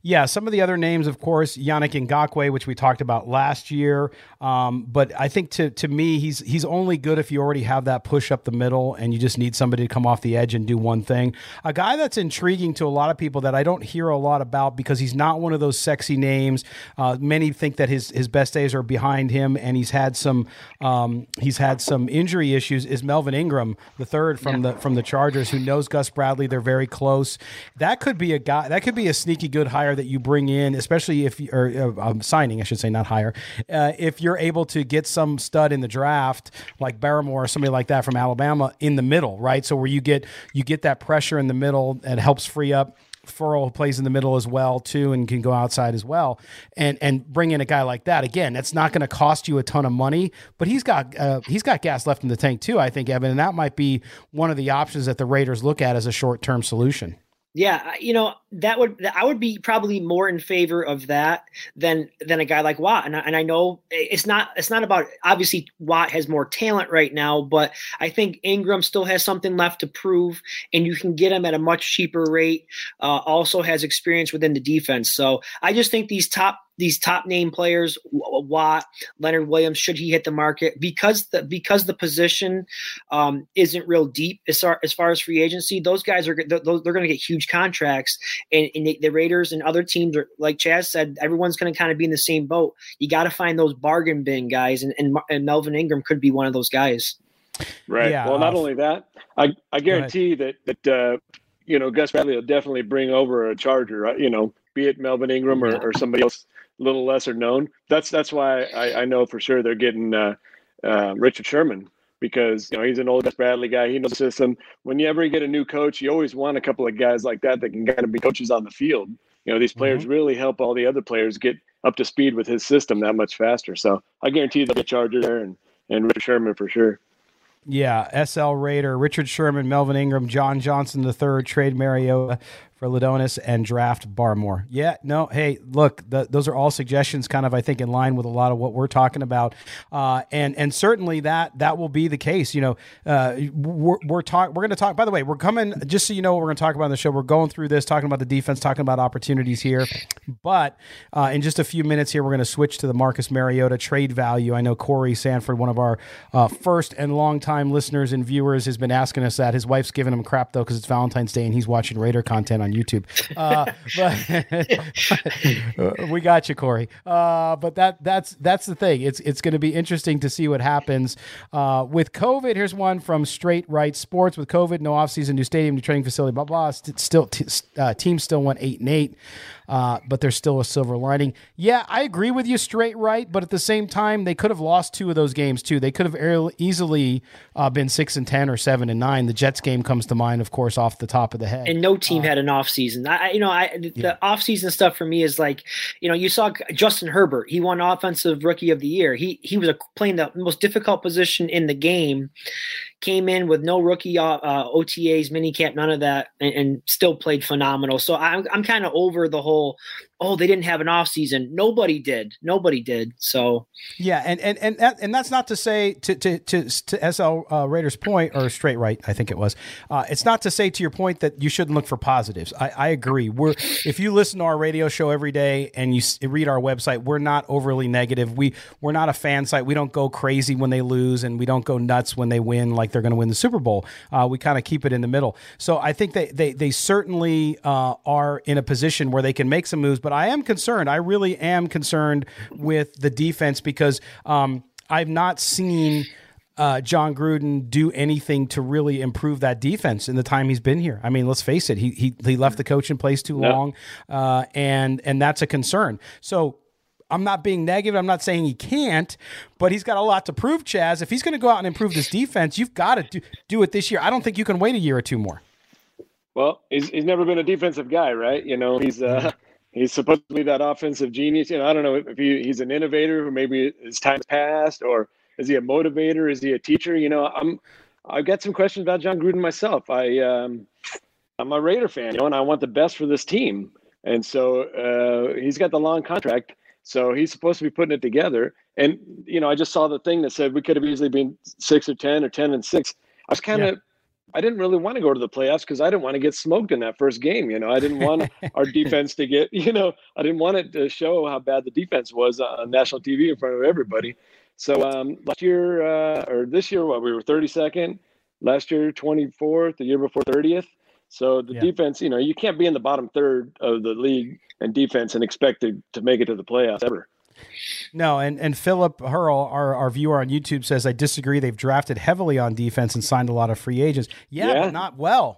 Yeah, some of the other names, of course, Yannick Ngakoue, which we talked about last year. Um, but I think to to me, he's he's only good if you already have that push up the middle and you just need somebody to come off the edge and do one thing. A guy that's intriguing to a lot of people that I don't hear a lot about because he's not one of those sexy names. Uh, many think that his his best days are behind him, and he's had some um, he's had some injury issues. Is Melvin Ingram, the third from the from the Chargers, who knows Gus Bradley? They're very close. That could be a guy. That could be a sneaky good hire that you bring in, especially if you or uh, um, signing, I should say, not hire. Uh, if you're able to get some stud in the draft like Barmore or somebody like that from Alabama in the middle, right? So where you get you get that pressure in the middle and helps free up. Furl plays in the middle as well too, and can go outside as well. And and bring in a guy like that again. That's not going to cost you a ton of money, but he's got uh, he's got gas left in the tank too, I think, Evan. And that might be one of the options that the Raiders look at as a short term solution. Yeah, you know, that would I would be probably more in favor of that than than a guy like Watt. And I, and I know it's not it's not about obviously Watt has more talent right now, but I think Ingram still has something left to prove, and you can get him at a much cheaper rate. Uh, also has experience within the defense, so I just think these top. These top name players, Watt, Leonard Williams, should he hit the market, because the because the position um, isn't real deep as far as far as free agency. Those guys are they're, they're going to get huge contracts, and, and the, the Raiders and other teams are, like Chaz said, everyone's going to kind of be in the same boat. You got to find those bargain bin guys, and, and and Melvin Ingram could be one of those guys. Right. Yeah, well, not uh, only that, I I guarantee that that uh, you know Gus Bradley will definitely bring over a Charger. Right? You know, be it Melvin Ingram or, or somebody else. A little lesser known. That's that's why I, I know for sure they're getting uh, uh, Richard Sherman, because you know he's an old Gus Bradley guy. He knows the system. Whenever you get a new coach, you always want a couple of guys like that that can kind of be coaches on the field. You know, these players mm-hmm. really help all the other players get up to speed with his system that much faster. So I guarantee they'll get Charger there and, and Richard Sherman for sure. Yeah, S L Raider, Richard Sherman, Melvin Ingram, John Johnson the third, trade Mariota for Ladonis, and draft Barmore. Yeah, no, hey, look, the, those are all suggestions kind of, I think, in line with a lot of what we're talking about. Uh, and and certainly that that will be the case. You know, uh, we're, we're, talk, we're going to talk, by the way, we're coming, just so you know what we're going to talk about on the show, we're going through this, talking about the defense, talking about opportunities here. But uh, in just a few minutes here, we're going to switch to the Marcus Mariota trade value. I know Corey Sanford, one of our uh, first and longtime listeners and viewers, has been asking us that. His wife's giving him crap, though, because it's Valentine's Day and he's watching Raider content on YouTube. Uh, but we got you, Corey. Uh, but that that's that's the thing. It's it's going to be interesting to see what happens uh, with COVID. Here's one from Straight Right Sports. With COVID, no offseason, new stadium, new training facility, blah blah. Still, t- uh, teams still went eight and eight. Uh, but there's still a silver lining. Yeah, I agree with you, Straight Right, but at the same time, they could have lost two of those games too. They could have easily uh, been six and ten or seven and nine. The Jets game comes to mind, of course, off the top of the head. And no team uh, had an off season. I, you know, I the yeah. off season stuff for me is like, you know, you saw Justin Herbert. He won Offensive Rookie of the Year. He he was a, playing the most difficult position in the game. Came in with no rookie uh, O T As, minicamp, none of that, and, and still played phenomenal. So I'm I'm kind of over the whole, oh, they didn't have an off season. Nobody did. Nobody did. So yeah, and and and that, and that's not to say to to to, to S L uh, Raiders' point, or Straight Right, I think it was. Uh, it's not to say to your point that you shouldn't look for positives. I, I agree. We're if you listen to our radio show every day and you s- read our website, we're not overly negative. We we're not a fan site. We don't go crazy when they lose, and we don't go nuts when they win like they're going to win the Super Bowl. Uh, we kind of keep it in the middle. So I think they they they certainly uh, are in a position where they can make some moves. But I am concerned. I really am concerned with the defense because um, I've not seen uh, John Gruden do anything to really improve that defense in the time he's been here. I mean, let's face it. He he, he left the coaching place too no. long, uh, and and that's a concern. So I'm not being negative. I'm not saying he can't, but he's got a lot to prove, Chaz. If he's going to go out and improve this defense, you've got to do, do it this year. I don't think you can wait a year or two more. Well, he's he's never been a defensive guy, right? You know, he's uh, he's supposed to be that offensive genius. You know, I don't know if he, he's an innovator who maybe his time's passed, or is he a motivator? Is he a teacher? You know, I'm I've got some questions about John Gruden myself. I um, I'm a Raider fan, you know, and I want the best for this team, and so uh, he's got the long contract. So he's supposed to be putting it together. And, you know, I just saw the thing that said we could have easily been six or ten or ten and six. I was kind of I didn't really want to go to the playoffs because I didn't want to get smoked in that first game. You know, I didn't want our defense to get, you know, I didn't want it to show how bad the defense was on national T V in front of everybody. So um, last year uh, or this year, what, we were thirty-second, last year twenty-fourth, the year before thirtieth. So the yeah. defense, you know, you can't be in the bottom third of the league and defense and expect to, to make it to the playoffs ever. No, and, and Philip Hurl, our, our viewer on YouTube, says, I disagree. They've drafted heavily on defense and signed a lot of free agents. Yeah, yeah. but not well.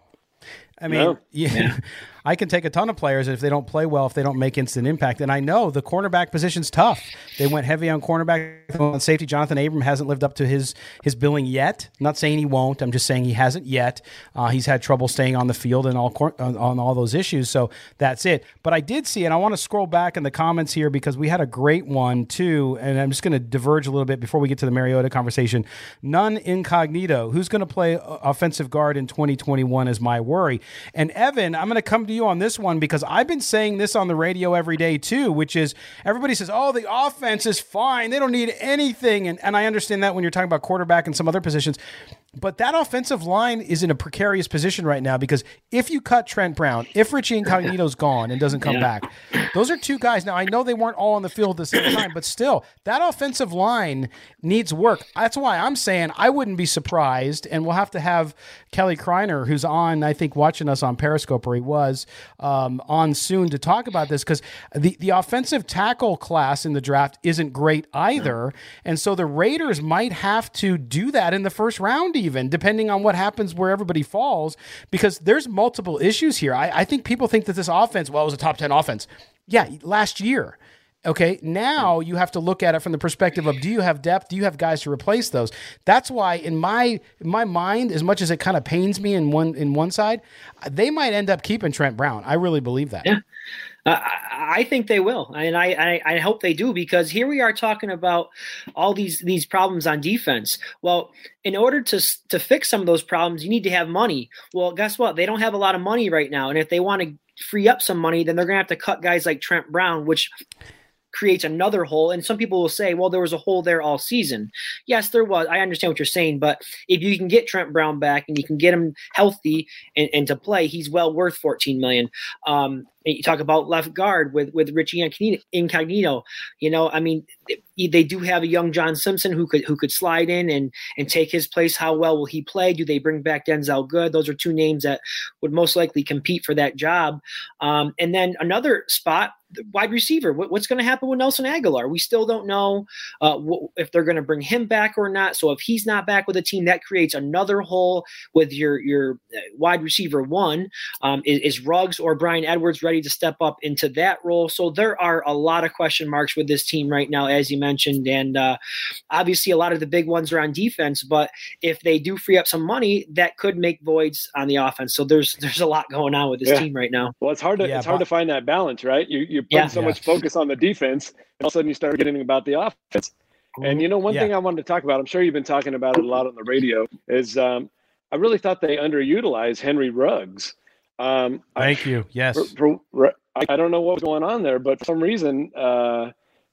I mean, no. yeah, I can take a ton of players, and if they don't play well, if they don't make instant impact, and I know the cornerback position's tough. They went heavy on cornerback. On safety, Jonathan Abram hasn't lived up to his his billing yet. I'm not saying he won't. I'm just saying he hasn't yet. Uh, he's had trouble staying on the field and all cor- on, on all those issues, so that's it. But I did see, and I want to scroll back in the comments here because we had a great one, too, and I'm just going to diverge a little bit before we get to the Mariota conversation. None incognito. Who's going to play offensive guard in twenty twenty-one is my worry. And Evan, I'm going to come to you on this one because I've been saying this on the radio every day too, which is everybody says, oh, the offense is fine. They don't need anything. And, and I understand that when you're talking about quarterback and some other positions. But that offensive line is in a precarious position right now because if you cut Trent Brown, if Richie Incognito's gone and doesn't come yeah. back, those are two guys. Now, I know they weren't all on the field at the same time, but still, that offensive line needs work. That's why I'm saying I wouldn't be surprised, and we'll have to have Kelly Kreiner, who's on, I think, watching us on Periscope, or he was, um, on soon to talk about this because the, the offensive tackle class in the draft isn't great either, and so the Raiders might have to do that in the first round even, depending on what happens where everybody falls, because there's multiple issues here. I, I think people think that this offense, well, it was a top ten offense. Yeah, last year. Okay, now you have to look at it from the perspective of, do you have depth? Do you have guys to replace those? That's why in my in my mind, as much as it kind of pains me in one in one side, they might end up keeping Trent Brown. I really believe that. Yeah. Uh, I think they will, and I, I I hope they do, because here we are talking about all these these problems on defense. Well, in order to to fix some of those problems, you need to have money. Well, guess what? They don't have a lot of money right now, and if they want to free up some money, then they're going to have to cut guys like Trent Brown, which creates another hole. And some people will say, well, there was a hole there all season. Yes, there was. I understand what you're saying, but if you can get Trent Brown back and you can get him healthy and, and to play, he's well worth fourteen million dollars. Um, you talk about left guard with, with Richie Incognito. You know, I mean, they do have a young John Simpson who could who could slide in and and take his place. How well will he play? Do they bring back Denzel Good? Those are two names that would most likely compete for that job. Um, and then another spot, wide receiver. What, what's going to happen with Nelson Aguilar? We still don't know uh, wh- if they're going to bring him back or not. So if he's not back with the team, that creates another hole with your your wide receiver one. Um, is, is Ruggs or Brian Edwards ready to step up into that role? So there are a lot of question marks with this team right now, as you mentioned. And uh, obviously a lot of the big ones are on defense, but if they do free up some money, that could make voids on the offense. So there's there's a lot going on with this yeah. team right now. Well, it's hard to yeah, it's hard but- to find that balance, right? You you put yeah. so yeah. much focus on the defense, and all of a sudden you start getting about the offense. And you know, one yeah. thing I wanted to talk about, I'm sure you've been talking about it a lot on the radio, is um, I really thought they underutilized Henry Ruggs. Um, Thank I, you. Yes. For, for, I don't know what was going on there, but for some reason uh,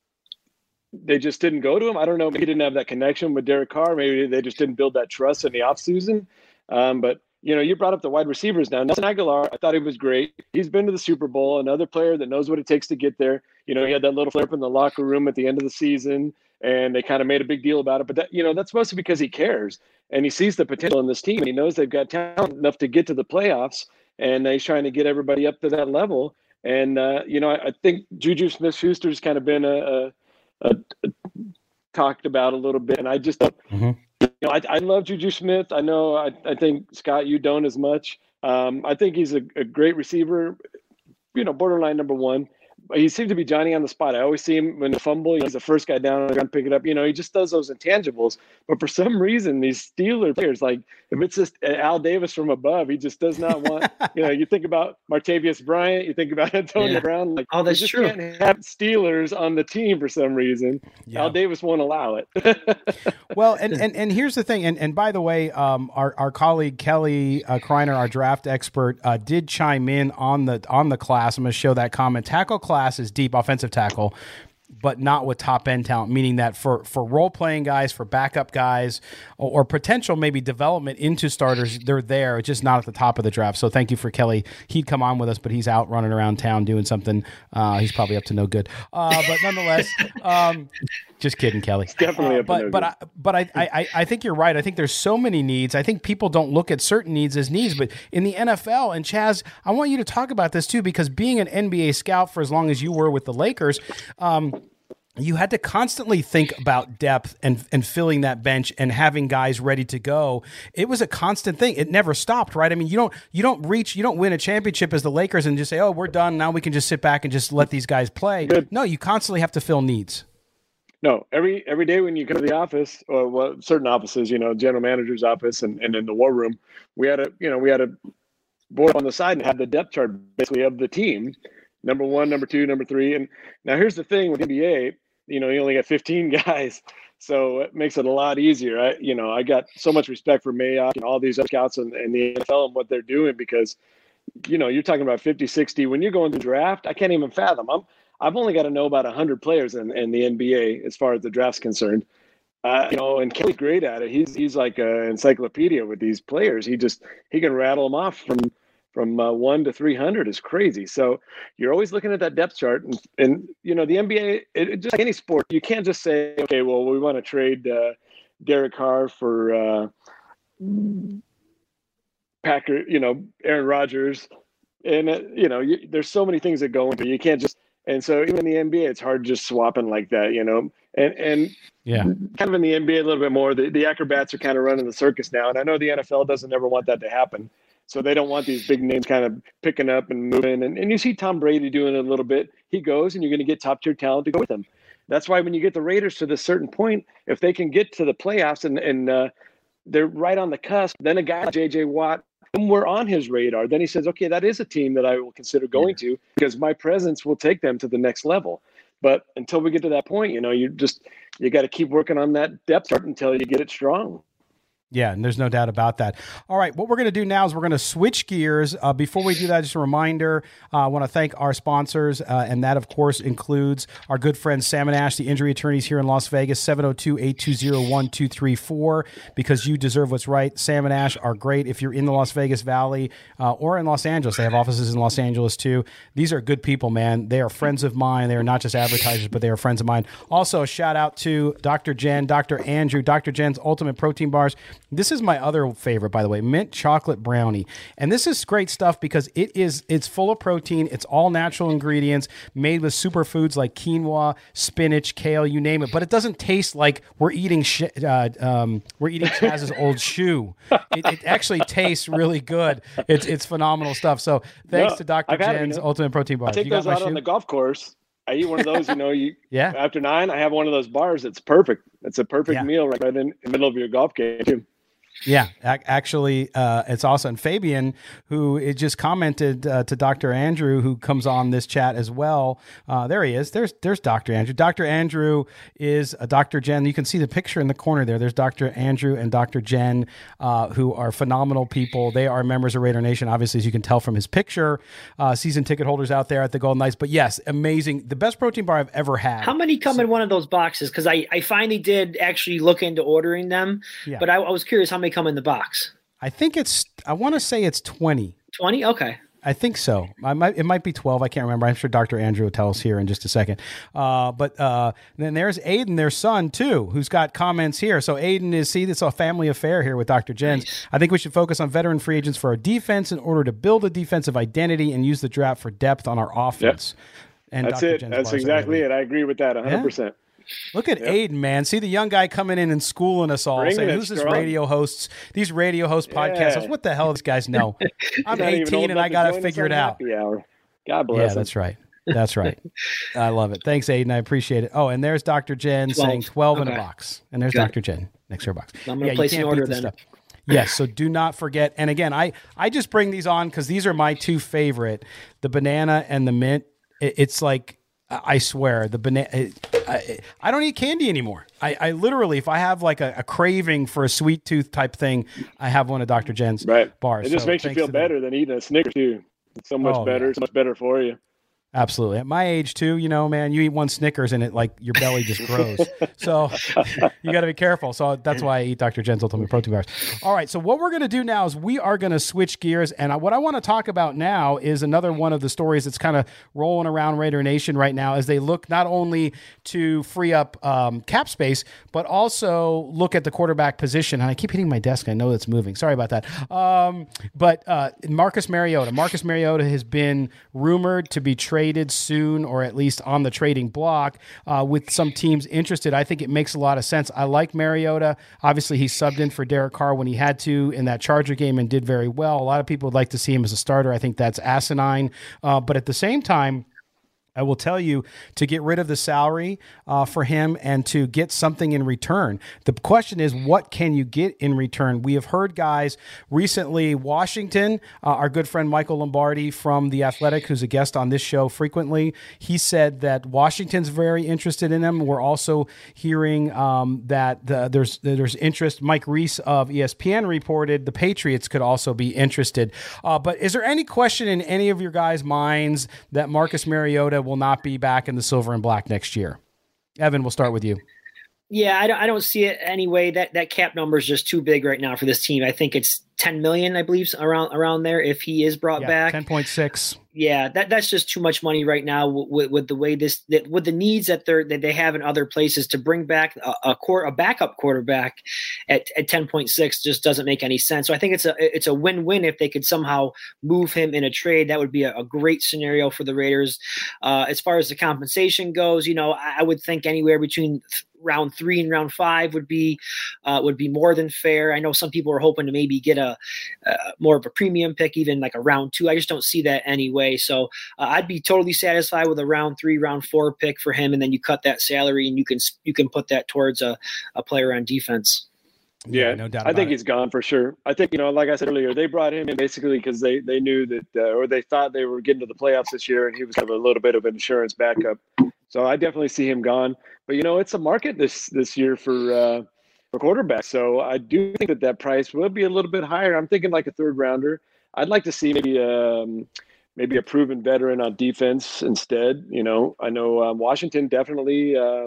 they just didn't go to him. I don't know. Maybe he didn't have that connection with Derek Carr. Maybe they just didn't build that trust in the offseason. Um, but, you know, you brought up the wide receivers now. Nelson Aguilar, I thought he was great. He's been to the Super Bowl, another player that knows what it takes to get there. You know, he had that little flip in the locker room at the end of the season, and they kind of made a big deal about it. But, that, you know, that's mostly because he cares, and he sees the potential in this team. And he knows they've got talent enough to get to the playoffs, and he's trying to get everybody up to that level. And, uh, you know, I, I think Juju Smith-Schuster's kind of been a, a, a, a talked about a little bit. And I just, mm-hmm. you know, I, I love Juju Smith. I know, I, I think, Scott, you don't as much. Um, I think he's a, a great receiver, you know, borderline number one. He seems to be Johnny on the spot. I always see him when the fumble, you know, he's the first guy down on the ground, pick it up. You know, he just does those intangibles. But for some reason, these Steeler players, like if it's just Al Davis from above, he just does not want, you know, you think about Martavius Bryant, you think about Antonio yeah. Brown. Like, oh, that's you just true. Can't have Steelers on the team for some reason. Yeah. Al Davis won't allow it. Well, and, and and here's the thing. And and by the way, um, our, our colleague Kelly uh, Kreiner, our draft expert, uh, did chime in on the on the class. I'm going to show that comment. Tackle class is deep, offensive tackle. but not with top end talent, meaning that for, for role playing guys, for backup guys, or, or potential maybe development into starters, they're there. It's just not at the top of the draft. So thank you for Kelly. He'd come on with us, but he's out running around town doing something. Uh, he's probably up to no good. Uh, but nonetheless, um, just kidding, Kelly. It's definitely uh, up but, to no but good. I, but I, I, I think you're right. I think there's so many needs. I think people don't look at certain needs as needs, but in the N F L, and Chaz, I want you to talk about this too, because being an N B A scout for as long as you were with the Lakers, um, you had to constantly think about depth and, and filling that bench and having guys ready to go. It was a constant thing. It never stopped, right? I mean, you don't you don't reach, you don't win a championship as the Lakers and just say, oh, we're done. Now we can just sit back and just let these guys play. Good. No, you constantly have to fill needs. No, every every day when you come to the office, or well, certain offices, you know, general manager's office and, and in the war room, we had a, you know, we had a board on the side and had the depth chart basically of the team, number one, number two, number three. And now here's the thing with N B A, you know, you only got fifteen guys, so it makes it a lot easier. I, you know, I got so much respect for Mayock and all these other scouts in, in the N F L and what they're doing, because, you know, you're talking about fifty, sixty. When you're going to draft, I can't even fathom. I'm, I've only got to know about one hundred players in, in the N B A as far as the draft's concerned. Uh, you know, and Kelly's great at it. He's he's like an encyclopedia with these players. He just he can rattle them off from from uh, one to three hundred. Is crazy. So you're always looking at that depth chart, and, and you know the N B A, it, it, just like any sport, you can't just say, okay, well, we want to trade uh, Derek Carr for uh, Packer, you know, Aaron Rodgers, and uh, you know, you, there's so many things that go into it. You can't just. And so even in the N B A, it's hard just swapping like that, you know. And and yeah, kind of in the N B A a little bit more, the, the acrobats are kind of running the circus now. And I know the N F L doesn't ever want that to happen. So they don't want these big names kind of picking up and moving. And, and you see Tom Brady doing it a little bit. He goes, and you're going to get top-tier talent to go with him. That's why when you get the Raiders to this certain point, if they can get to the playoffs and, and uh, they're right on the cusp, then a guy like J J Watt, when we're on his radar, then he says, okay, that is a team that I will consider going to, because my presence will take them to the next level. But until we get to that point, you know, you just, you got to keep working on that depth chart until you get it strong. Yeah, and there's no doubt about that. All right, what we're going to do now is we're going to switch gears. Uh, before we do that, just a reminder, uh, I want to thank our sponsors, uh, and that, of course, includes our good friend Sam and Ash, the injury attorneys here in Las Vegas, seven oh two, eight two zero, one two three four, because you deserve what's right. Sam and Ash are great if you're in the Las Vegas Valley uh, or in Los Angeles. They have offices in Los Angeles, too. These are good people, man. They are friends of mine. They are not just advertisers, but they are friends of mine. Also, a shout-out to Doctor Jen, Doctor Andrew, Doctor Jen's Ultimate Protein Bars. This is my other favorite, by the way, mint chocolate brownie. And this is great stuff because it is, it's full of protein. It's all natural ingredients made with superfoods like quinoa, spinach, kale, you name it. But it doesn't taste like we're eating sh- uh, um, we're eating Chaz's old shoe. It, it actually tastes really good. It's it's phenomenal stuff. So thanks No, to Doctor I've had it, Jen's you know. Ultimate Protein Bars. I take You got those my out shoe? on the golf course. I eat one of those, you know, you Yeah. after nine, I have one of those bars. It's perfect. It's a perfect Yeah. meal right in, in the middle of your golf game, too. Yeah, ac- actually, uh, it's awesome. And Fabian, who it just commented uh, to Doctor Andrew, who comes on this chat as well. Uh, there he is. There's there's Doctor Andrew. Doctor Andrew is a Doctor Jen. You can see the picture in the corner there. There's Doctor Andrew and Doctor Jen, uh, who are phenomenal people. They are members of Raider Nation, obviously, as you can tell from his picture. Uh, season ticket holders out there at the Golden Knights. But yes, amazing. The best protein bar I've ever had. How many come in one of those boxes? Because I, I finally did actually look into ordering them, Yeah. but I, I was curious how many come in the box. I think it's, I want to say it's twenty. twenty? Okay. I think so. I might, it might be twelve. I can't remember. I'm sure Doctor Andrew will tell us here in just a second. Uh, but uh, then there's Aiden, their son, too, who's got comments here. So Aiden is, see, it's a family affair here with Doctor Jens. Nice. I think we should focus on veteran free agents for our defense in order to build a defensive identity and use the draft for depth on our offense. And That's Doctor it. Jens That's bars are exactly really- it. I agree with that one hundred percent. Look at Aiden, man. See the young guy coming in and schooling us all, Bringing saying, it who's this strong. radio hosts, these radio host podcasts? Yeah. What the hell do these guys know? I'm Not even eighteen old and I enough got join to us figure on it out. Happy Hour. God bless Yeah, him. that's right. That's right. I love it. Thanks, Aiden. I appreciate it. Oh, and there's Doctor Jen twelve. saying twelve in a Okay. box. And there's Good. Doctor Jen next to her box. I'm gonna yeah, you place an can't order beat this then. stuff. Yes, so do not forget. And again, I, I just bring these on because these are my two favorite, the banana and the mint. It, it's like, I swear, the banana. I, I don't eat candy anymore. I, I literally, if I have like a, a craving for a sweet tooth type thing, I have one of Doctor Jen's Right. bars. It just So makes you thanks feel to them. better than eating a Snickers, too. It's so much Oh, better. yeah. So much better for you. Absolutely. At my age too, you know, man, you eat one Snickers and it like your belly just grows. So you got to be careful. So that's why I eat Doctor Gentle Ultimate Protein Bars. All right. So what we're going to do now is we are going to switch gears. And I, what I want to talk about now is another one of the stories that's kind of rolling around Raider Nation right now as they look not only to free up um, cap space, but also look at the quarterback position. And I keep hitting my desk. I know it's moving. Sorry about that. Um, but uh, Marcus Mariota. Marcus Mariota has been rumored to be traded soon, or at least on the trading block, uh, with some teams interested. I think it makes a lot of sense. I like Mariota. Obviously, he subbed in for Derek Carr when he had to in that Charger game and did very well. A lot of people would like to see him as a starter. I think that's asinine. Uh, but at the same time, I will tell you to get rid of the salary uh, for him and to get something in return. The question is, what can you get in return? We have heard guys recently, Washington, uh, our good friend Michael Lombardi from The Athletic, who's a guest on this show frequently, he said that Washington's very interested in him. We're also hearing um, that the, there's there's interest. Mike Reese of E S P N reported the Patriots could also be interested. Uh, but is there any question in any of your guys' minds that Marcus Mariota will not be back in the silver and black next year? Evan, we'll start with you. Yeah, I don't, I don't see it anyway. That that cap number is just too big right now for this team. I think it's ten million, I believe, around around there if he is brought yeah, back. ten point six. Yeah, that that's just too much money right now with, with the way this with the needs that they that they have in other places to bring back a a, core, a backup quarterback at, at ten point six just doesn't make any sense. So I think it's a it's a win-win if they could somehow move him in a trade. That would be a, a great scenario for the Raiders. Uh, as far as the compensation goes, you know, I, I would think anywhere between round three and round five would be uh, would be more than fair. I know some people are hoping to maybe get a, a more of a premium pick, even like a round two. I just don't see that anyway. So uh, I'd be totally satisfied with a round three, round four pick for him, and then you cut that salary and you can you can put that towards a, a player on defense. Yeah, yeah no doubt. I think it. he's gone for sure. I think, you know, like I said earlier, they brought him in basically because they they knew that, uh, or they thought they were getting to the playoffs this year, and he was kind of a little bit of an insurance backup. So I definitely see him gone. But you know, it's a market this this year for uh, for quarterbacks. So I do think that that price will be a little bit higher. I'm thinking like a third rounder. I'd like to see maybe um, maybe a proven veteran on defense instead. You know, I know um, Washington definitely. Uh,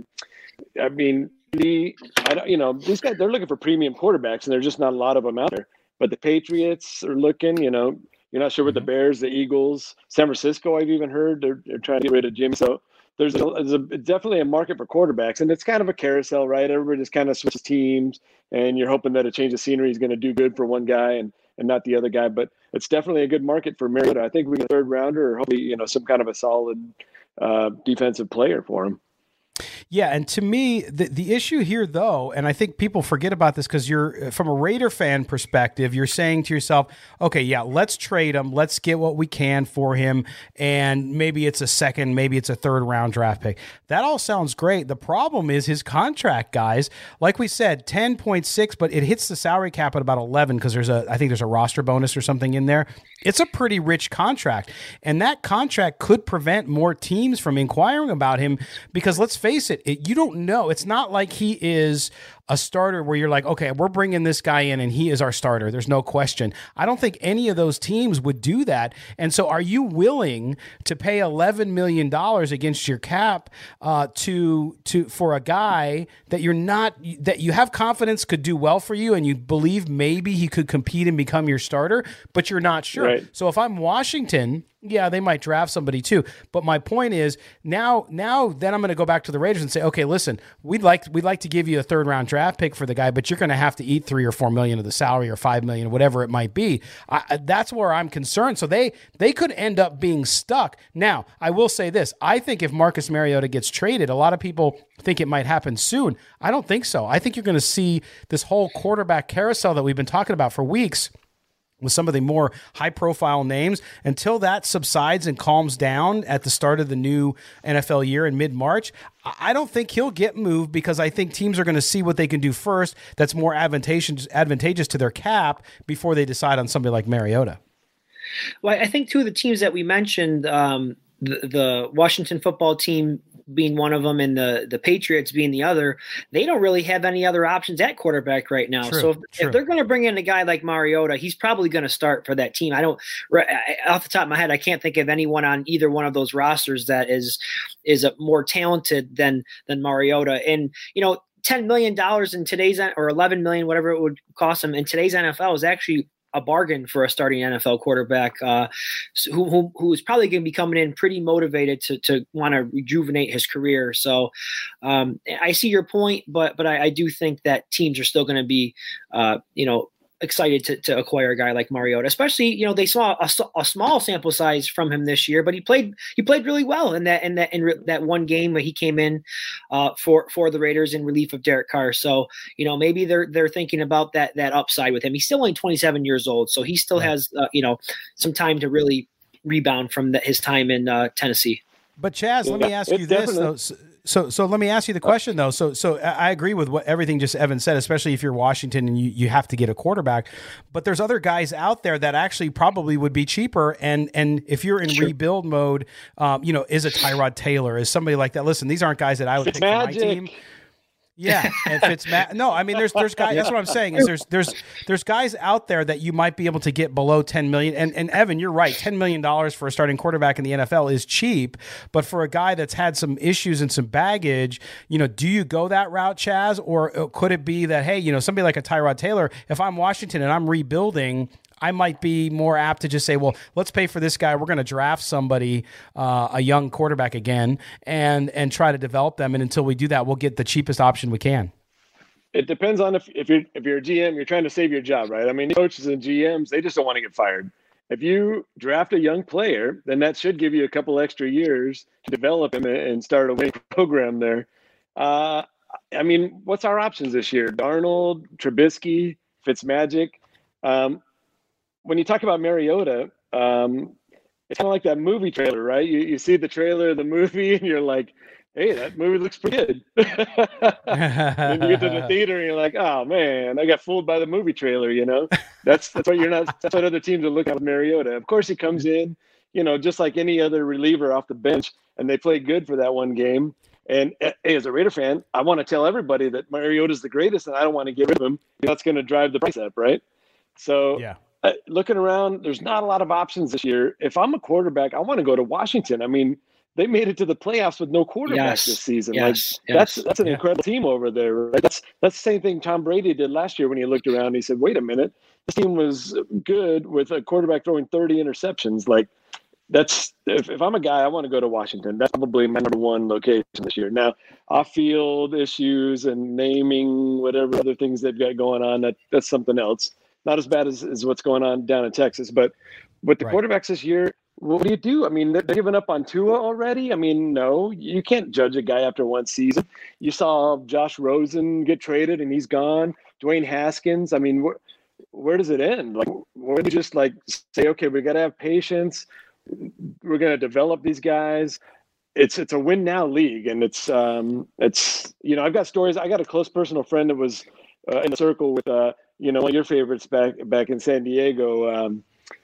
I mean, the I don't, you know, these guys, they're looking for premium quarterbacks, and there's just not a lot of them out there. But the Patriots are looking. You know, you're not sure with the Bears, the Eagles, San Francisco. I've even heard they're they're trying to get rid of Jimmy. So. There's, a, there's a, definitely a market for quarterbacks, and it's kind of a carousel, right? Everybody just kind of switches teams, and you're hoping that a change of scenery is going to do good for one guy and, and not the other guy. But it's definitely a good market for Mariota. I think we get a third rounder, or hopefully, you know, some kind of a solid uh, defensive player for him. Yeah, and to me, the the issue here, though, and I think people forget about this because you're, from a Raider fan perspective, you're saying to yourself, okay, yeah, let's trade him, let's get what we can for him, and maybe it's a second, maybe it's a third round draft pick. That all sounds great. The problem is his contract, guys. Like we said, ten point six, but it hits the salary cap at about eleven because there's a, I think there's a roster bonus or something in there. It's a pretty rich contract, and that contract could prevent more teams from inquiring about him because let's face it, it, you don't know. It's not like he is a starter where you're like, okay, we're bringing this guy in and he is our starter. There's no question. I don't think any of those teams would do that. And so are you willing to pay eleven million dollars against your cap uh, to to for a guy that you're not, that you have confidence could do well for you and you believe maybe he could compete and become your starter, but you're not sure. Right. So if I'm Washington, yeah, they might draft somebody too. But my point is now, now then I'm going to go back to the Raiders and say, okay, listen, we'd like we'd like to give you a third round draft pick for the guy, but you're going to have to eat three or four million of the salary or five million, whatever it might be. I, that's where I'm concerned. So they they could end up being stuck. Now, I will say this: I think if Marcus Mariota gets traded, a lot of people think it might happen soon. I don't think so. I think you're going to see this whole quarterback carousel that we've been talking about for weeks with some of the more high-profile names, until that subsides and calms down at the start of the new N F L year in mid-March. I don't think he'll get moved because I think teams are going to see what they can do first that's more advantageous advantageous to their cap before they decide on somebody like Mariota. Well, I think two of the teams that we mentioned, um, the, the Washington football team being one of them and the, the Patriots being the other, they don't really have any other options at quarterback right now. True, so if, true. if they're going to bring in a guy like Mariota, he's probably going to start for that team. I don't, off the top of my head, I can't think of anyone on either one of those rosters that is is a more talented than than Mariota. And you know, ten million dollars in today's or eleven million, whatever it would cost him in today's N F L is actually a bargain for a starting N F L quarterback uh, who, who who is probably going to be coming in pretty motivated to to want to rejuvenate his career. So um, I see your point, but but I, I do think that teams are still going to be uh, you know. excited to, to acquire a guy like Mariota, especially, you know, they saw a, a small sample size from him this year, but he played, he played really well in that, in that, in re, that one game where he came in uh, for, for the Raiders in relief of Derek Carr. So, you know, maybe they're, they're thinking about that, that upside with him. He's still only twenty-seven years old. So he still has, uh, you know, some time to really rebound from the, his time in uh, Tennessee. But Chaz, let me ask you this though. So, so let me ask you the question though. So, so I agree with what everything just Evan said, especially if you're Washington and you, you have to get a quarterback. But there's other guys out there that actually probably would be cheaper. And and if you're in sure. rebuild mode, um, you know, is a Tyrod Taylor, is somebody like that. Listen, these aren't guys that I would it's pick magic. for my team. Yeah, if it's ma- no, I mean, there's there's guys. That's what I'm saying. Is there's there's there's guys out there that you might be able to get below ten million. And and Evan, you're right. Ten million dollars for a starting quarterback in the N F L is cheap. But for a guy that's had some issues and some baggage, you know, do you go that route, Chaz, or could it be that hey, you know, somebody like a Tyrod Taylor, if I'm Washington and I'm rebuilding, I might be more apt to just say, well, let's pay for this guy. We're going to draft somebody, uh, a young quarterback again, and and try to develop them. And until we do that, we'll get the cheapest option we can. It depends on if, if you're if you're a G M, you're trying to save your job, right? I mean, coaches and G Ms, they just don't want to get fired. If you draft a young player, then that should give you a couple extra years to develop him and start a winning program there. Uh, I mean, what's our options this year? Darnold, Trubisky, Fitzmagic. Um, When you talk about Mariota, um, it's kind of like that movie trailer, right? You you see the trailer of the movie and you're like, hey, that movie looks pretty good. Then you get to the theater and you're like, oh man, I got fooled by the movie trailer, you know? That's that's what you're not that's what other teams are looking at with Mariota. Of course he comes in, you know, just like any other reliever off the bench, and they play good for that one game. And hey, as a Raider fan, I want to tell everybody that Mariota's the greatest and I don't want to get rid of him. That's going to drive the price up, right? So yeah. Uh, looking around, there's not a lot of options this year. If I'm a quarterback, I want to go to Washington. I mean, they made it to the playoffs with no quarterback yes. this season. Yes. Like yes. that's that's an yeah. incredible team over there. Right? That's that's the same thing Tom Brady did last year when he looked around. And he said, "Wait a minute, this team was good with a quarterback throwing thirty interceptions." Like that's if, if I'm a guy, I want to go to Washington. That's probably my number one location this year. Now, off-field issues and naming whatever other things they've got going on, that that's something else. Not as bad as, as what's going on down in Texas, but with the right. quarterbacks this year, what do you do? I mean, they're giving up on Tua already. I mean, no, you can't judge a guy after one season. You saw Josh Rosen get traded and he's gone. Dwayne Haskins. I mean, where, where does it end? Like, where do you just like say, okay, we got to have patience. We're going to develop these guys. It's it's a win now league, and it's um it's you know I've got stories. I got a close personal friend that was uh, in a circle with uh. You know, one of your favorites back back in San Diego. Um,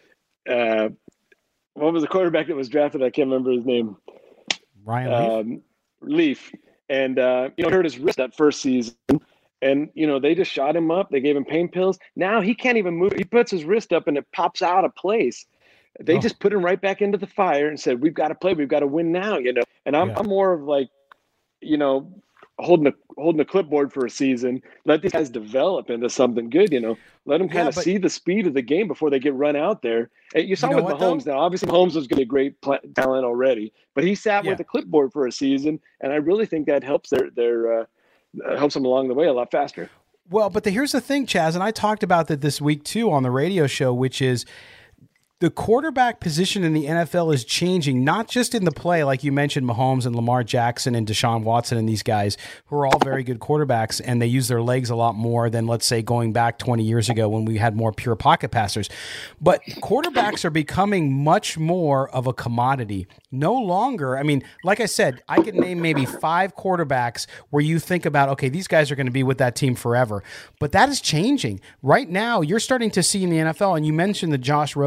uh, what was the quarterback that was drafted? I can't remember his name. Ryan Leaf. Um, Leaf. And, uh, you know, hurt his wrist that first season. And, you know, they just shot him up. They gave him pain pills. Now he can't even move. He puts his wrist up and it pops out of place. They oh. just put him right back into the fire and said, we've got to play. We've got to win now, you know. And I'm, yeah. I'm more of like, you know, holding a holding a clipboard for a season, let these guys develop into something good, you know, let them kind yeah, of see the speed of the game before they get run out there. And you saw you know with Mahomes now, obviously Mahomes was going to be a great pl- talent already, but he sat yeah. with a clipboard for a season. And I really think that helps their, their, uh, helps them along the way a lot faster. Well, but the, here's the thing, Chaz, and I talked about that this week too on the radio show, which is the quarterback position in the N F L is changing, not just in the play, like you mentioned, Mahomes and Lamar Jackson and Deshaun Watson and these guys who are all very good quarterbacks, and they use their legs a lot more than, let's say, going back twenty years ago when we had more pure pocket passers. But quarterbacks are becoming much more of a commodity. No longer, I mean, like I said, I could name maybe five quarterbacks where you think about, okay, these guys are going to be with that team forever. But that is changing. Right now, you're starting to see in the N F L, and you mentioned the Josh Rosen thing,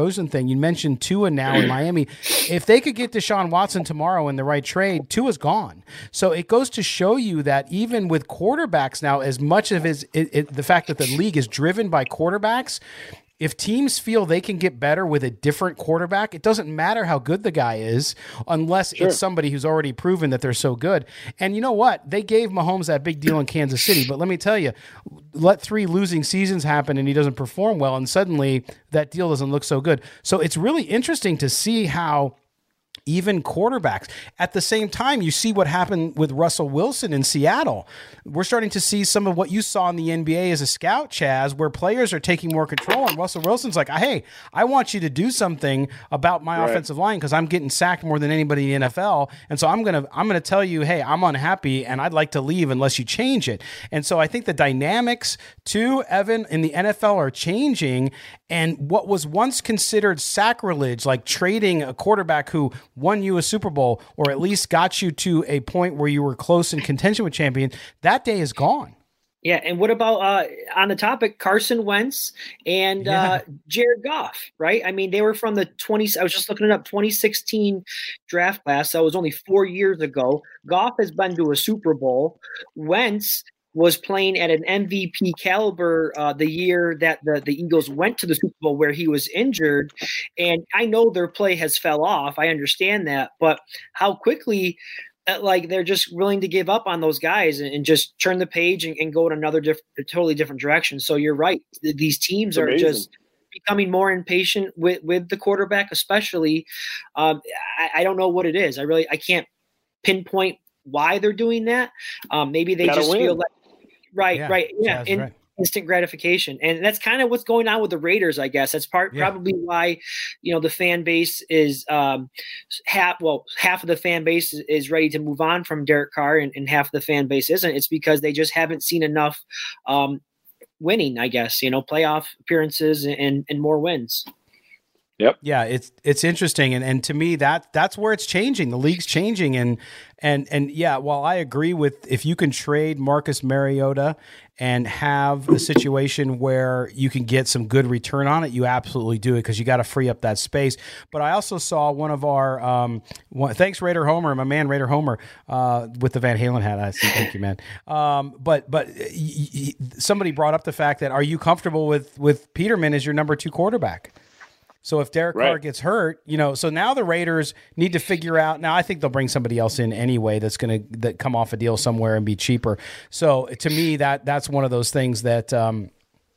and you mentioned Tua now in Miami. If they could get Deshaun Watson tomorrow in the right trade, Tua's gone. So it goes to show you that even with quarterbacks now, as much of his, it, it, the fact that the league is driven by quarterbacks, if teams feel they can get better with a different quarterback, it doesn't matter how good the guy is, unless sure. it's somebody who's already proven that they're so good. And you know what? They gave Mahomes that big deal in Kansas City, but let me tell you, let three losing seasons happen and he doesn't perform well, and suddenly that deal doesn't look so good. So it's really interesting to see how even quarterbacks. At the same time, you see what happened with Russell Wilson in Seattle. We're starting to see some of what you saw in the N B A as a scout, Chaz, where players are taking more control, and Russell Wilson's like, hey, I want you to do something about my right. offensive line because I'm getting sacked more than anybody in the N F L, and so I'm gonna I'm gonna tell you, hey, I'm unhappy and I'd like to leave unless you change it. And so I think the dynamics too, Evan, in the N F L are changing, and what was once considered sacrilege, like trading a quarterback who won you a Super Bowl or at least got you to a point where you were close in contention with champion, that day is gone. Yeah, and what about uh, on the topic, Carson Wentz and yeah. uh, Jared Goff, right? I mean, they were from the twenty. I was just looking it up, twenty sixteen draft class. That was only four years ago. Goff has been to a Super Bowl. Wentz was playing at an M V P caliber uh, the year that the, the Eagles went to the Super Bowl where he was injured. And I know their play has fell off. I understand that. But how quickly – like they're just willing to give up on those guys and, and just turn the page and, and go in another diff- a totally different direction. So you're right. These teams are just becoming more impatient with, with the quarterback, especially. Um, I, I don't know what it is. I really, I can't pinpoint why they're doing that. Um, maybe they just win. feel like, right, yeah, right. Yeah. And, right. instant gratification. And that's kind of what's going on with the Raiders, I guess. That's part yeah. probably why, you know, the fan base is um, half, well, half of the fan base is, is ready to move on from Derek Carr and, and half of the fan base isn't. It's because they just haven't seen enough um, winning, I guess, you know, playoff appearances and, and more wins. Yep. Yeah, it's it's interesting, and and to me that that's where it's changing. The league's changing, and and and yeah. While I agree with if you can trade Marcus Mariota and have a situation where you can get some good return on it, you absolutely do it because you got to free up that space. But I also saw one of our um, one, thanks Raider Homer, my man Raider Homer, uh, with the Van Halen hat. I see, thank you, man. Um, but but y- y- somebody brought up the fact that are you comfortable with with Peterman as your number two quarterback? So if Derek right. Carr gets hurt, you know, so now the Raiders need to figure out. Now I think they'll bring somebody else in anyway that's going to that come off a deal somewhere and be cheaper. So to me, that that's one of those things that. Um,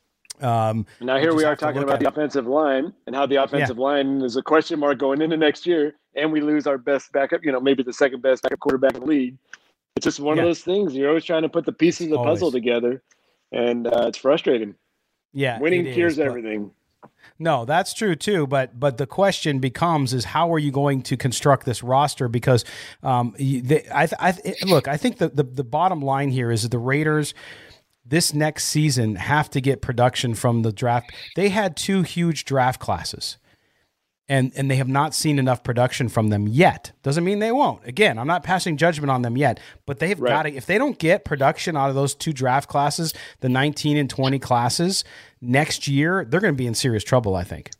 um, now here we are talking about at. the offensive line and how the offensive yeah. line is a question mark going into next year, and we lose our best backup. You know, maybe the second best backup quarterback in the league. It's just one yeah. of those things. You're always trying to put the pieces of the always. puzzle together, and uh, it's frustrating. Yeah, winning cures is, everything. No, that's true too. But but the question becomes is how are you going to construct this roster? Because um, they, I, I look, I think the, the the bottom line here is that the Raiders this next season have to get production from the draft. They had two huge draft classes, and and they have not seen enough production from them yet. Doesn't mean they won't. Again, I'm not passing judgment on them yet, but they've right. got to. If they don't get production out of those two draft classes, the nineteen and twenty classes. Next year, they're going to be in serious trouble, I think.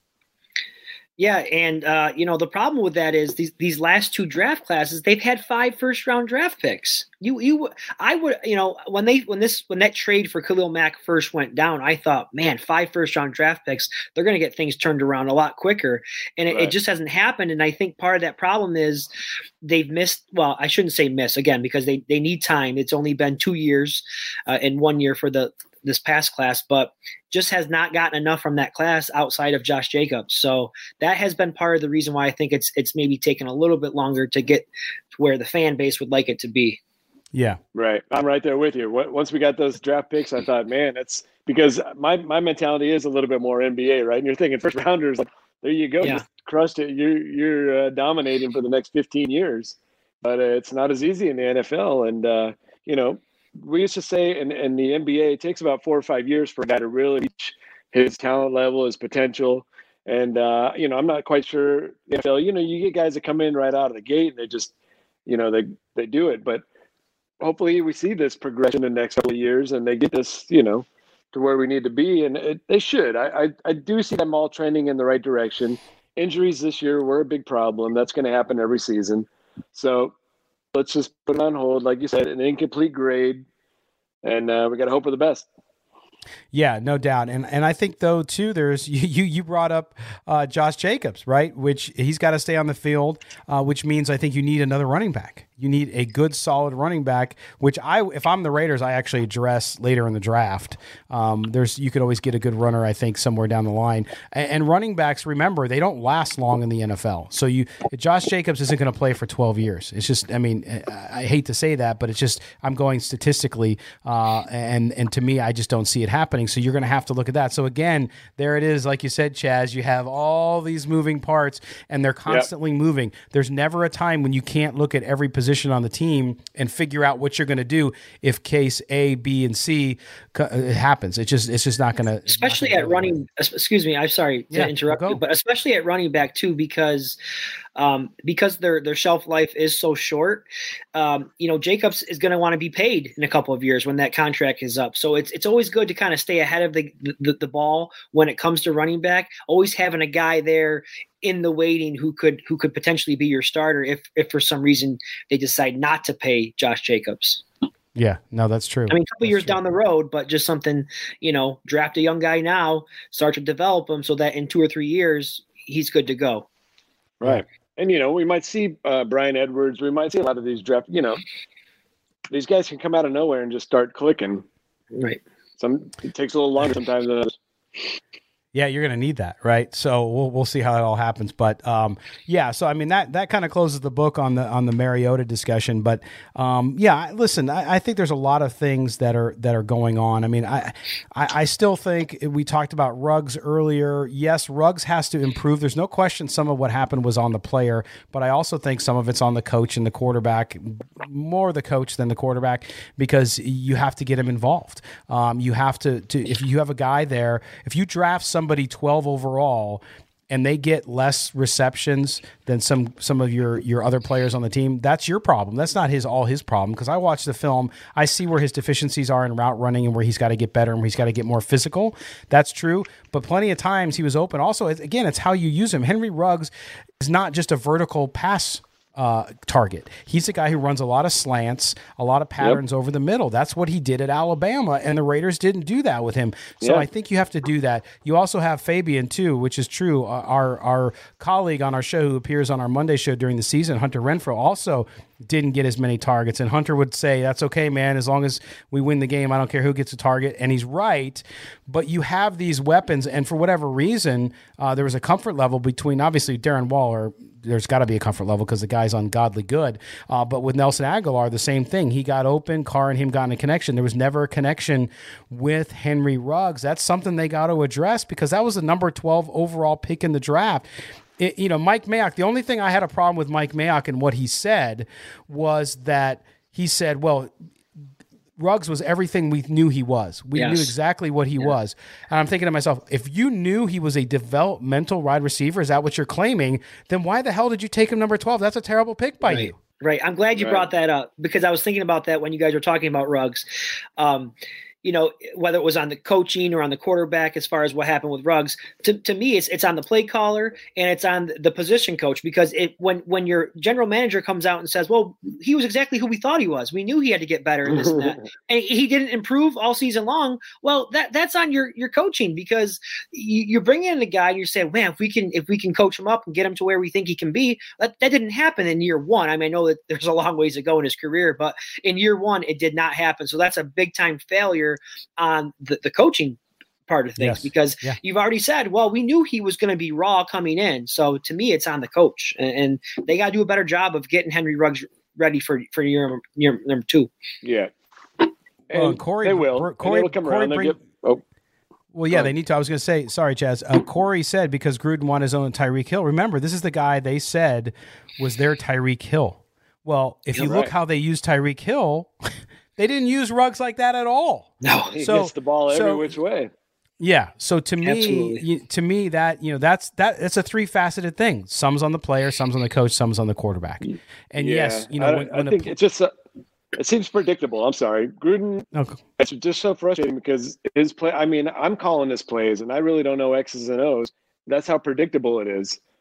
Yeah, and uh, you know the problem with that is these these last two draft classes, they've had five first round draft picks. You you I would you know when they when this when that trade for Khalil Mack first went down, I thought, man, five first round draft picks, they're going to get things turned around a lot quicker, and it, right. it just hasn't happened. And I think part of that problem is they've missed. Well, I shouldn't say miss again because they they need time. It's only been two years uh, and one year for the. this past class, but just has not gotten enough from that class outside of Josh Jacobs. So that has been part of the reason why I think it's it's maybe taken a little bit longer to get to where the fan base would like it to be. Yeah. Right. I'm right there with you. Once we got those draft picks, I thought, man, it's because my, my mentality is a little bit more N B A, right? And you're thinking first rounders, like, there you go. Yeah. Just crushed it. You're, you're uh, dominating for the next fifteen years, but uh, it's not as easy in the N F L. And, uh, you know, we used to say in, in the N B A, it takes about four or five years for a guy to really reach his talent level, his potential. And, uh, you know, I'm not quite sure. N F L, you know, you get guys that come in right out of the gate and they just, you know, they, they do it. But hopefully we see this progression in the next couple of years and they get this, you know, to where we need to be. And it, they should. I, I, I do see them all trending in the right direction. injuries this year were a big problem. That's going to happen every season. So let's just put it on hold, like you said, an incomplete grade, and uh, we got to hope for the best. Yeah, no doubt. And and I think, though, too, there's you you, you brought up uh, Josh Jacobs, right? Which he's got to stay on the field, uh, which means I think you need another running back. You need a good, solid running back, which I, if I'm the Raiders, I actually address later in the draft. Um, there's, you could always get a good runner, I think, somewhere down the line. And, and running backs, remember, they don't last long in the N F L. So you, Josh Jacobs isn't going to play for twelve years. It's just, I mean, I hate to say that, but it's just, I'm going statistically, uh, and and to me, I just don't see it happening. So you're going to have to look at that. So again, there it is. Like you said, Chaz, you have all these moving parts, and they're constantly yep. moving. There's never a time when you can't look at every position on the team and figure out what you're going to do if case A, B, and C it happens. It's just it's just not going to. Especially at running. Excuse me, I'm sorry to yeah, interrupt you, but especially at running back too, because um, because their their shelf life is so short. Um, you know, Jacobs is going to want to be paid in a couple of years when that contract is up. So it's it's always good to kind of stay ahead of the the, the ball when it comes to running back. Always having a guy there in the waiting who could who could potentially be your starter if if for some reason they decide not to pay Josh Jacobs. Yeah, no, that's true. I mean, a couple that's years true. down the road, but just something, you know, draft a young guy now, start to develop him so that in two or three years he's good to go. Right. And, you know, we might see uh, Brian Edwards. We might see a lot of these draft, you know, these guys can come out of nowhere and just start clicking. Right. Some It takes a little longer sometimes than others. Yeah, you're going to need that, right? So we'll we'll see how it all happens, but um, yeah. So I mean that that kind of closes the book on the on the Mariota discussion. But um, yeah, listen, I, I think there's a lot of things that are that are going on. I mean, I, I I still think we talked about Ruggs earlier. Yes, Ruggs has to improve. There's no question some of what happened was on the player, but I also think some of it's on the coach and the quarterback, more the coach than the quarterback, because you have to get him involved. Um, you have to to if you have a guy there, if you draft some somebody twelve overall and they get less receptions than some some of your your other players on the team, that's your problem. That's not his all his problem, because I watch the film, I see where his deficiencies are in route running and where he's got to get better and where he's got to get more physical. That's true, but plenty of times he was open. Also, again, it's how you use him. Henry Ruggs is not just a vertical pass Uh, target. He's a guy who runs a lot of slants, a lot of patterns yep. over the middle. That's what he did at Alabama, and the Raiders didn't do that with him. So yeah. I think you have to do that. You also have Fabian, too, which is true. Uh, our our colleague on our show who appears on our Monday show during the season, Hunter Renfrow, also didn't get as many targets. And Hunter would say, that's okay, man. As long as we win the game, I don't care who gets a target. And he's right. But you have these weapons, and for whatever reason, uh, there was a comfort level between, obviously, Darren Waller. There's got to be a comfort level because the guy's ungodly good. Uh, but with Nelson Aguilar, the same thing. He got open, Carr and him got in a connection. There was never a connection with Henry Ruggs. That's something they got to address, because that was the number twelve overall pick in the draft. It, you know, Mike Mayock, the only thing I had a problem with Mike Mayock and what he said was that he said, well, Ruggs was everything we knew he was. We yes. knew exactly what he yeah. was. And I'm thinking to myself, if you knew he was a developmental wide receiver, is that what you're claiming? Then why the hell did you take him number twelve? That's a terrible pick by right. you. Right. I'm glad you right. brought that up, because I was thinking about that when you guys were talking about Ruggs. Um, you know, whether it was on the coaching or on the quarterback, as far as what happened with Ruggs, to, to me, it's it's on the play caller and it's on the position coach, because it when when your general manager comes out and says, well, he was exactly who we thought he was. We knew he had to get better and this and that. And he didn't improve all season long. Well, that that's on your your coaching, because you, you're bringing in a guy and you're saying, man, if we can if we can coach him up and get him to where we think he can be, that, that didn't happen in year one. I mean, I know that there's a long ways to go in his career, but in year one, it did not happen. So that's a big time failure on the, the coaching part of things, yes. because yeah. you've already said, well, we knew he was going to be raw coming in. So to me, it's on the coach, and, and they got to do a better job of getting Henry Ruggs ready for, for year, year number two. Yeah. And well, Corey, they will. Corey, will come Corey around. Bring, get, oh. Well, yeah, they need to. I was going to say, sorry, Chaz. Uh, Corey said because Gruden wanted his own Tyreek Hill. Remember, this is the guy they said was their Tyreek Hill. Well, if You're you look right. how they used Tyreek Hill, they didn't use Ruggs like that at all. No, he so, gets the ball every so, which way. Yeah. So to me, you, to me that you know that's that it's a three faceted thing. Some's on the player, some's on the coach, some's on the quarterback. And yeah, yes, you know, I, when, when I think a, it's just uh, it seems predictable. I'm sorry, Gruden. Okay. It's just so frustrating because his play. I mean, I'm calling his plays, and I really don't know X's and O's. That's how predictable it is.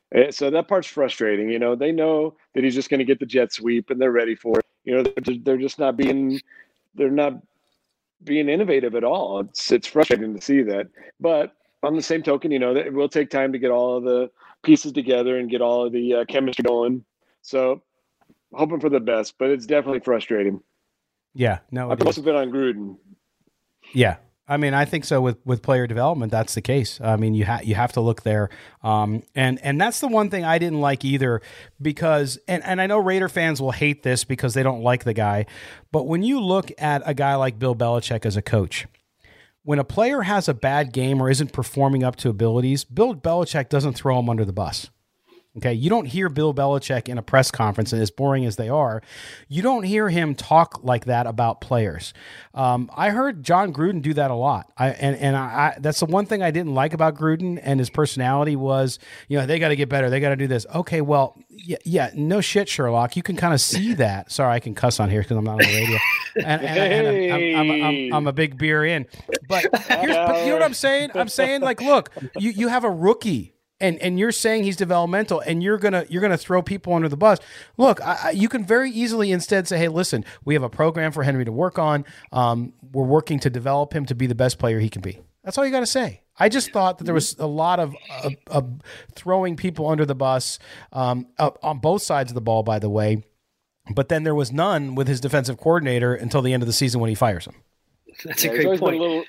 And so that part's frustrating. You know, they know that he's just going to get the jet sweep, and they're ready for it. You know, they're, they're just not being they're not being innovative at all. It's it's frustrating to see that. But on the same token, you know, that it will take time to get all of the pieces together and get all of the uh, chemistry going. So hoping for the best, but it's definitely frustrating. Yeah, no, I've also been on Gruden. Yeah. I mean, I think so with, with player development, that's the case. I mean, you have you have to look there. Um, and, and that's the one thing I didn't like either because, and, and I know Raider fans will hate this because they don't like the guy, but when you look at a guy like Bill Belichick as a coach, when a player has a bad game or isn't performing up to abilities, Bill Belichick doesn't throw him under the bus. Okay, you don't hear Bill Belichick in a press conference, and as boring as they are, you don't hear him talk like that about players. Um, I heard John Gruden do that a lot, I, and and I, I, that's the one thing I didn't like about Gruden and his personality was, you know, they got to get better, they got to do this. Okay, well, yeah, yeah, no shit, Sherlock. You can kind of see that. Sorry, I can cuss on here because I'm not on the radio, and, and, and I'm, I'm, I'm, I'm a big beer in. But here's, but you know what I'm saying? I'm saying like, look, you you have a rookie. And and you're saying he's developmental, and you're gonna you're gonna throw people under the bus. Look, I, I, you can very easily instead say, "Hey, listen, we have a program for Henry to work on. Um, we're working to develop him to be the best player he can be." That's all you got to say. I just thought that there was a lot of, of, of throwing people under the bus um, up on both sides of the ball, by the way. But then there was none with his defensive coordinator until the end of the season when he fires him. That's a yeah, great point. A little,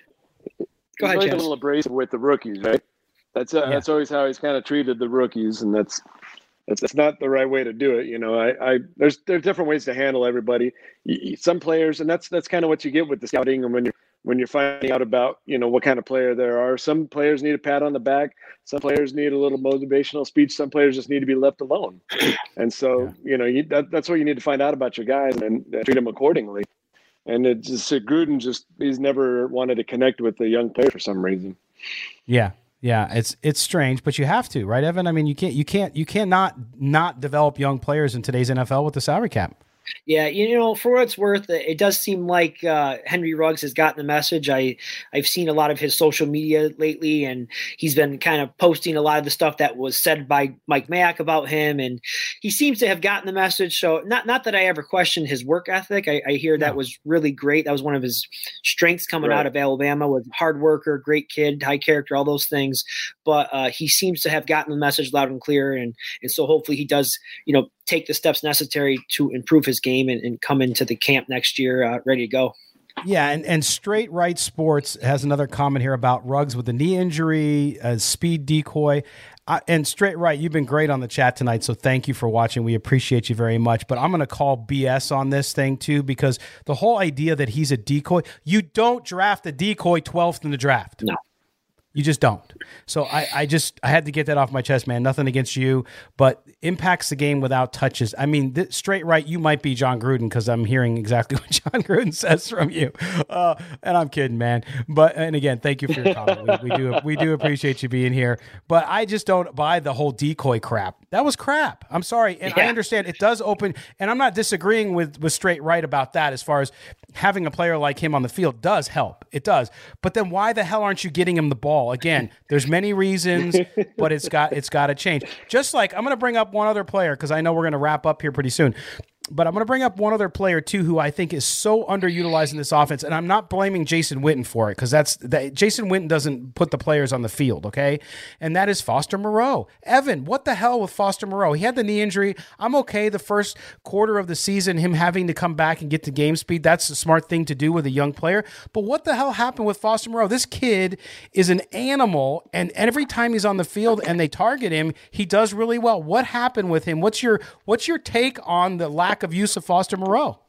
Go ahead, a little abrasive with the rookies, right? That's uh, yeah. that's always how he's kind of treated the rookies, and that's that's, that's not the right way to do it. You know, I, I there's there's different ways to handle everybody. Some players, and that's that's kind of what you get with the scouting, and when you're when you're finding out about you know what kind of player there are. Some players need a pat on the back. Some players need a little motivational speech. Some players just need to be left alone. And so yeah. you know you, that, that's what you need to find out about your guys and, and treat them accordingly. And it just Gruden just he's never wanted to connect with the young player for some reason. Yeah. Yeah, it's it's strange, but you have to, right, Evan? I mean, you can't you can't you can't not not develop young players in today's N F L with the salary cap. Yeah, you know, for what it's worth, it does seem like uh, Henry Ruggs has gotten the message. I, I've seen a lot of his social media lately, and he's been kind of posting a lot of the stuff that was said by Mike Mayock about him, and he seems to have gotten the message. So not not that I ever questioned his work ethic. I, I hear that no. was really great. That was one of his strengths coming right. out of Alabama, was hard worker, great kid, high character, all those things. But uh, he seems to have gotten the message loud and clear, and and so hopefully he does, you know, take the steps necessary to improve his game and, and come into the camp next year uh, ready to go. Yeah, and, and Straight Right Sports has another comment here about Ruggs with the knee injury, a speed decoy. Uh, and Straight Right, you've been great on the chat tonight, so thank you for watching. We appreciate you very much. But I'm going to call B S on this thing, too, because the whole idea that he's a decoy, you don't draft a decoy twelfth in the draft. No. You just don't. So I, I just I had to get that off my chest, man. Nothing against you, but impacts the game without touches. I mean, th- Straight Right, you might be John Gruden because I'm hearing exactly what John Gruden says from you. Uh, and I'm kidding, man. But and again, thank you for your comment. We, we do we do appreciate you being here. But I just don't buy the whole decoy crap. That was crap. I'm sorry, and yeah. I understand it does open. And I'm not disagreeing with with Straight Right about that. As far as having a player like him on the field does help. It does. But then why the hell aren't you getting him the ball? Again, there's many reasons, but it's got it's got to change. Just like I'm going to bring up one other player because I know we're going to wrap up here pretty soon. But I'm going to bring up one other player, too, who I think is so underutilized in this offense. And I'm not blaming Jason Witten for it because that's that, Jason Witten doesn't put the players on the field, okay? And that is Foster Moreau. Evan, what the hell with Foster Moreau? He had the knee injury. I'm okay the first quarter of the season, him having to come back and get to game speed. That's a smart thing to do with a young player. But what the hell happened with Foster Moreau? This kid is an animal, and every time he's on the field and they target him, he does really well. What happened with him? What's your what's your take on the lack of use of Foster Moreau?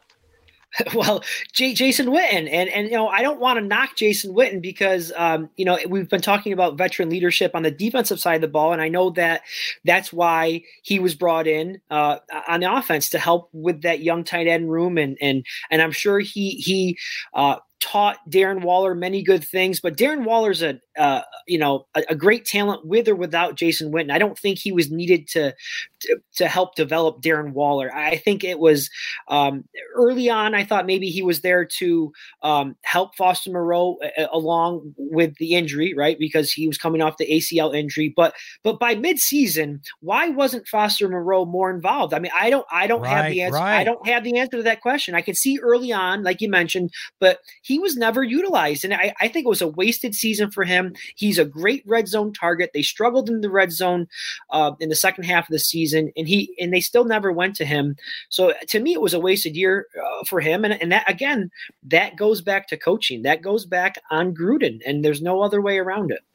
Well, J- Jason Witten, and and you know I don't want to knock Jason Witten because um, you know we've been talking about veteran leadership on the defensive side of the ball, and I know that that's why he was brought in uh, on the offense to help with that young tight end room, and and and I'm sure he he. Uh, taught Darren Waller many good things, but Darren Waller's a, uh, you know, a, a great talent with or without Jason Witten. I don't think he was needed to to, to help develop Darren Waller. I think it was um, early on. I thought maybe he was there to um, help Foster Moreau a, along with the injury, right? Because he was coming off the A C L injury. But but by midseason, why wasn't Foster Moreau more involved? I mean, I don't I don't Right, have the answer. right. I don't have the answer to that question. I can see early on, like you mentioned, but he was never utilized, and I, I think it was a wasted season for him. He's a great red zone target. They struggled in the red zone uh, in the second half of the season, and he and they still never went to him. So to me, it was a wasted year uh, for him. And and that again, that goes back to coaching. That goes back on Gruden, and there's no other way around it.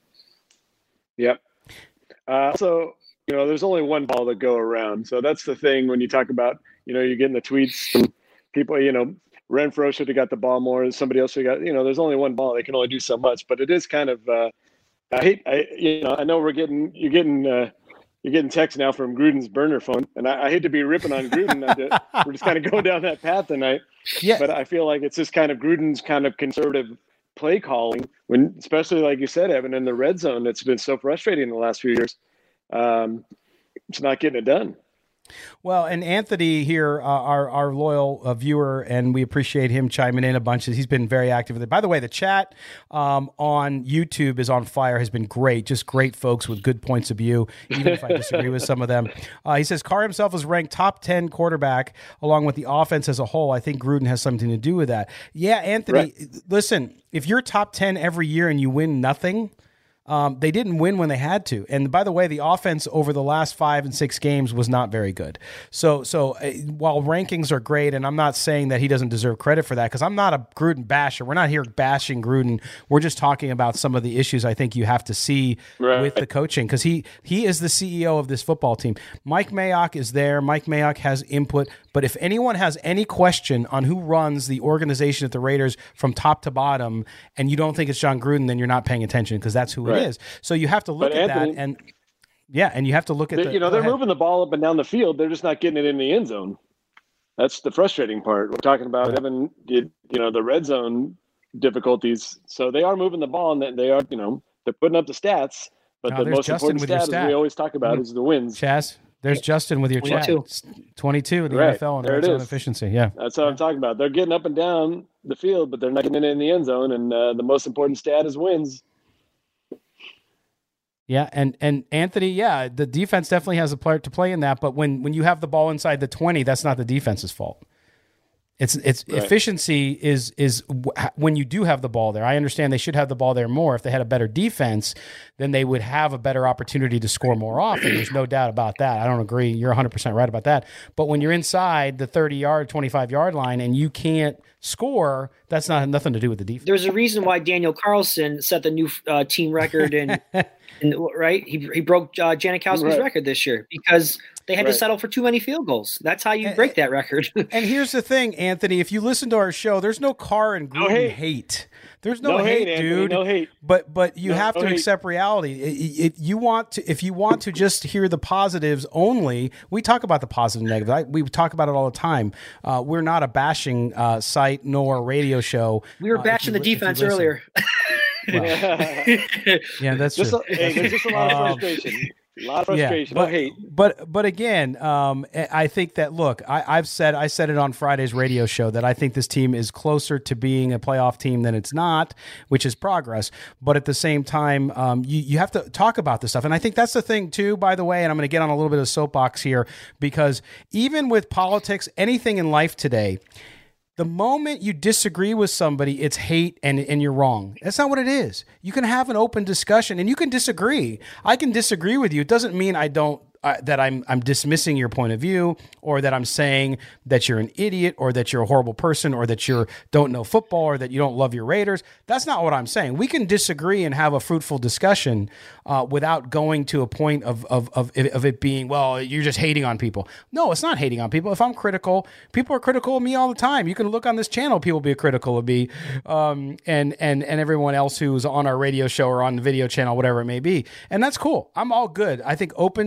Yep. Uh, so you know, there's only one ball to go around. So that's the thing when you talk about, you know, you're getting the tweets from people, you know, Renfroe should have got the ball more. Somebody else should have got, you know, there's only one ball. They can only do so much, but it is kind of, uh, I hate, I, you know, I know we're getting, you're getting, uh, you're getting texts now from Gruden's burner phone, and I, I hate to be ripping on Gruden. We're just kind of going down that path tonight. Yeah. But I feel like it's just kind of Gruden's kind of conservative play calling when, especially like you said, Evan, in the red zone, it's been so frustrating in the last few years. Um, it's not getting it done. Well, and Anthony here, uh, our our loyal uh, viewer, and we appreciate him chiming in a bunch. He's been very active with it. By the way, the chat um, on YouTube is on fire. Has been great. Just great folks with good points of view, even if I disagree with some of them. Uh, he says Carr himself is ranked top ten quarterback along with the offense as a whole. I think Gruden has something to do with that. Yeah, Anthony, right. Listen, if you're top ten every year and you win nothing, Um, they didn't win when they had to. And by the way, the offense over the last five and six games was not very good. So so uh, while rankings are great, and I'm not saying that he doesn't deserve credit for that, because I'm not a Gruden basher. We're not here bashing Gruden. We're just talking about some of the issues I think you have to see right. with the coaching, because he, he is the C E O of this football team. Mike Mayock is there. Mike Mayock has input. But if anyone has any question on who runs the organization at the Raiders from top to bottom, and you don't think it's John Gruden, then you're not paying attention, because that's who right. it is. So you have to look but at Anthony, that, and yeah, and you have to look at they, the, you know they're ahead. moving the ball up and down the field. They're just not getting it in the end zone. That's the frustrating part. We're talking about right. Evan, you know, the red zone difficulties. So they are moving the ball, and they are, you know, they're putting up the stats. But no, the most Justin important stat, stat, as we always talk about, mm-hmm. is the wins. Chaz. There's Justin with your twenty-two. chat. twenty-two in the right. N F L and red zone efficiency. Yeah. That's what I'm talking about. They're getting up and down the field, but they're not getting it in the end zone. And uh, the most important stat is wins. Yeah, and and Anthony, yeah, the defense definitely has a part to play in that. But when, when you have the ball inside the twenty, that's not the defense's fault. It's it's right. efficiency is is when you do have the ball there. I understand they should have the ball there more. If they had a better defense, then they would have a better opportunity to score more often. There's no doubt about that. I don't agree. You're one hundred percent right about that. But when you're inside the thirty-yard, twenty-five-yard line and you can't score, that's not nothing to do with the defense. There's a reason why Daniel Carlson set the new uh, team record in, in right? He he broke uh, Janikowski's right. record this year because they had right. to settle for too many field goals. That's how you break that record. And here's the thing, Anthony, if you listen to our show, there's no Carr and Gruden no hate. hate. There's no, no hate, hate, dude. No hate. But but you no, have no to hate. accept reality. It, it, you want to if you want to just hear the positives only. We talk about the positive and negative. I, we talk about it all the time. Uh, we're not a bashing uh, site nor a radio show. We were bashing uh, you, the defense earlier. Well, yeah, that's just true. A, hey, there's just a lot of frustration. A lot of frustration. Yeah, but, no hate. But but again, um, I think that look, I, I've said I said it on Friday's radio show that I think this team is closer to being a playoff team than it's not, which is progress. But at the same time, um, you you have to talk about this stuff, and I think that's the thing too. By the way, and I'm going to get on a little bit of soapbox here, because even with politics, anything in life today, the moment you disagree with somebody, it's hate and, and you're wrong. That's not what it is. You can have an open discussion and you can disagree. I can disagree with you. It doesn't mean I don't uh, that I'm I'm dismissing your point of view, or that I'm saying that you're an idiot, or that you're a horrible person, or that you don't know football, or that you don't love your Raiders. That's not what I'm saying. We can disagree and have a fruitful discussion uh, without going to a point of, of of of it being, well, you're just hating on people. No, it's not hating on people. If I'm critical, people are critical of me all the time. You can look on this channel, people be critical of me, um, and and and everyone else who's on our radio show or on the video channel, whatever it may be, and that's cool. I'm all good. I think open discussion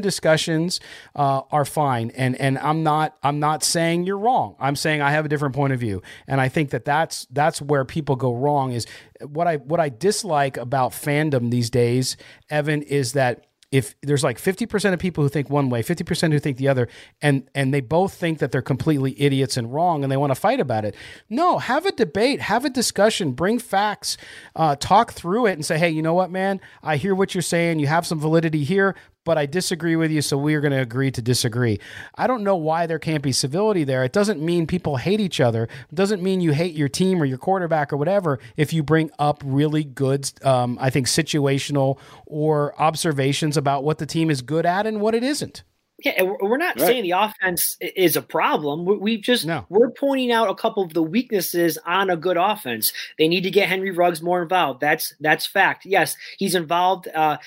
situations uh, are fine. And and I'm not I'm not saying you're wrong. I'm saying I have a different point of view. And I think that that's that's where people go wrong. Is what I what I dislike about fandom these days, Evan, is that if there's like fifty percent of people who think one way, fifty percent who think the other, and and they both think that they're completely idiots and wrong, and they want to fight about it. No, have a debate, have a discussion, bring facts, uh, talk through it, and say, hey, you know what, man? I hear what you're saying. You have some validity here, but I disagree with you, so we are going to agree to disagree. I don't know why there can't be civility there. It doesn't mean people hate each other. It doesn't mean you hate your team or your quarterback or whatever if you bring up really good, um, I think, situational or observations about what the team is good at and what it isn't. Yeah, and we're not right. saying the offense is a problem. We've just no. we're pointing out a couple of the weaknesses on a good offense. They need to get Henry Ruggs more involved. That's that's fact. Yes, he's involved uh,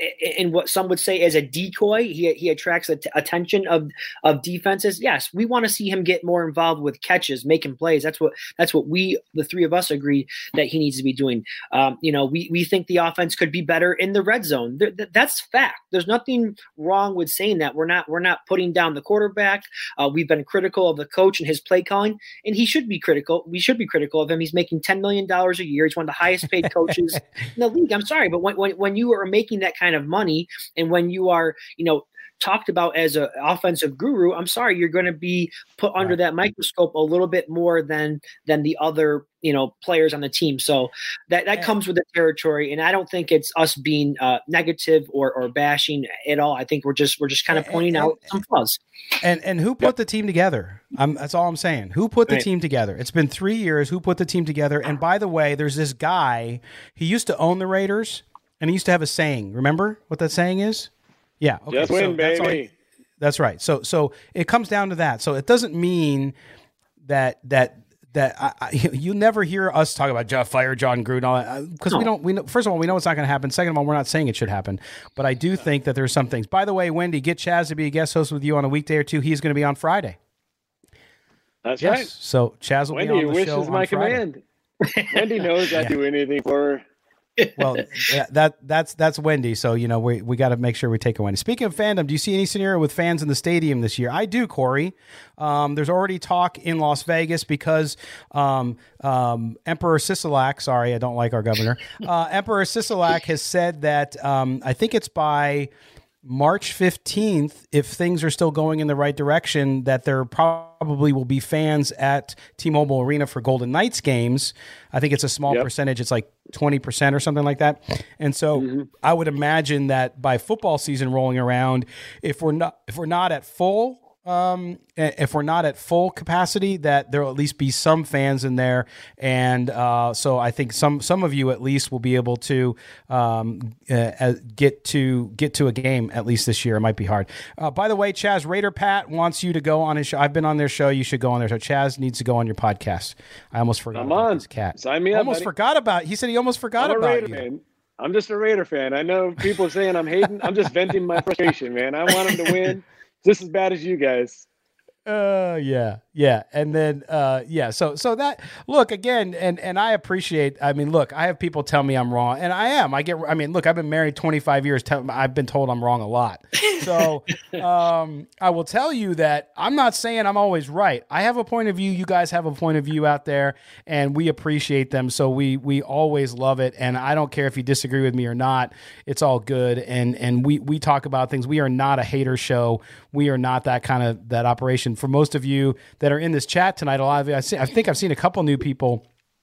in what some would say is a decoy. He he attracts the t- attention of of defenses. Yes, we want to see him get more involved with catches, making plays. That's what that's what we the three of us agree that he needs to be doing. Um, you know, we we think the offense could be better in the red zone. Th- th- that's fact. There's nothing wrong with saying that. We're not. We're not putting down the quarterback. Uh, we've been critical of the coach and his play calling, and he should be critical. We should be critical of him. He's making ten million dollars a year. He's one of the highest paid coaches in the league. I'm sorry, but when, when when you are making that kind of money, and when you are, you know, talked about as an offensive guru, I'm sorry, you're going to be put under right. that microscope a little bit more than than the other, you know, players on the team. So that, that comes with the territory. And I don't think it's us being uh, negative or, or bashing at all. I think we're just, we're just kind of pointing and, out some flaws. And, and who put yep. the team together? Um, that's all I'm saying. Who put the right. team together? It's been three years. Who put the team together? And by the way, there's this guy, he used to own the Raiders and he used to have a saying. Remember what that saying is? Yeah. Okay. Just win, so that's, baby. all, that's right. So, so it comes down to that. So it doesn't mean that, that, that I, I, you never hear us talk about Jeff fire John Gruden because no. we don't. We know, first of all, we know it's not going to happen. Second of all, we're not saying it should happen. But I do think that there's some things. By the way, Wendy, get Chaz to be a guest host with you on a weekday or two. He's going to be on Friday. That's yes. right. So Chaz will Wendy, be on the wish show is my on Friday. command. Wendy knows I yeah. do anything for her. Well, that that's that's Wendy. So, you know, we we got to make sure we take a Wendy. Speaking of fandom, do you see any scenario with fans in the stadium this year? I do, Corey. Um, there's already talk in Las Vegas because um, um, Emperor Sisolak, sorry, I don't like our governor. Uh, Emperor Sisolak has said that um, I think it's by March fifteenth, if things are still going in the right direction, that there probably will be fans at T-Mobile Arena for Golden Knights games. I think it's a small yep. percentage. It's like twenty percent or something like that. And so mm-hmm. I would imagine that by football season rolling around, if we're not if we're not at full Um, if we're not at full capacity, that there will at least be some fans in there. And uh, so I think some some of you at least will be able to um, uh, get to get to a game at least this year. It might be hard. Uh, by the way, Chaz, Raider Pat wants you to go on his show. I've been on their show. You should go on there. So Chaz needs to go on your podcast. I almost forgot I'm about on. this cat. Sign me up, almost buddy. forgot about. He said he almost forgot I'm a about Raider you. Fan. I'm just a Raider fan. I know people saying I'm hating. I'm just venting my frustration, man. I want them to win just as bad as you guys. Uh, yeah, yeah. And then, uh, yeah, so, so that, look, again, and, and I appreciate, I mean, look, I have people tell me I'm wrong, and I am, I get, I mean, look, I've been married twenty-five years. Tell, I've been told I'm wrong a lot. So, um, I will tell you that I'm not saying I'm always right. I have a point of view. You guys have a point of view out there, and we appreciate them. So we, we always love it. And I don't care if you disagree with me or not, it's all good. And, and we, we talk about things. We are not a hater show. We are not that kind of, that operation. For most of you that are in this chat tonight, a lot of you, I, see, I think I've seen a couple new people.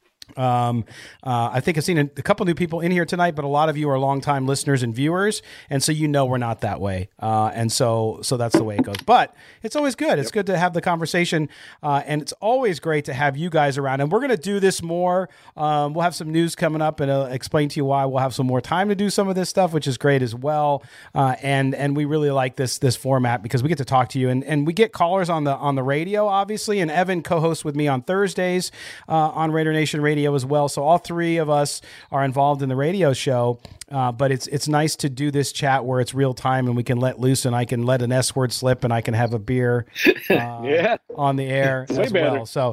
Um, uh, I think I've seen a, a couple new people in here tonight, but a lot of you are longtime listeners and viewers, and so you know we're not that way. Uh, and so, so that's the way it goes. But it's always good. It's yep. good to have the conversation, uh, and it's always great to have you guys around. And we're going to do this more. Um, we'll have some news coming up, and I'll explain to you why. We'll have some more time to do some of this stuff, which is great as well. Uh, and and we really like this this format because we get to talk to you, and and we get callers on the on the radio, obviously. And Evan co-hosts with me on Thursdays uh, on Raider Nation Radio as well. So all three of us are involved in the radio show, uh, but it's it's nice to do this chat where it's real time and we can let loose, and I can let an S word slip and I can have a beer uh, yeah. on the air as well. So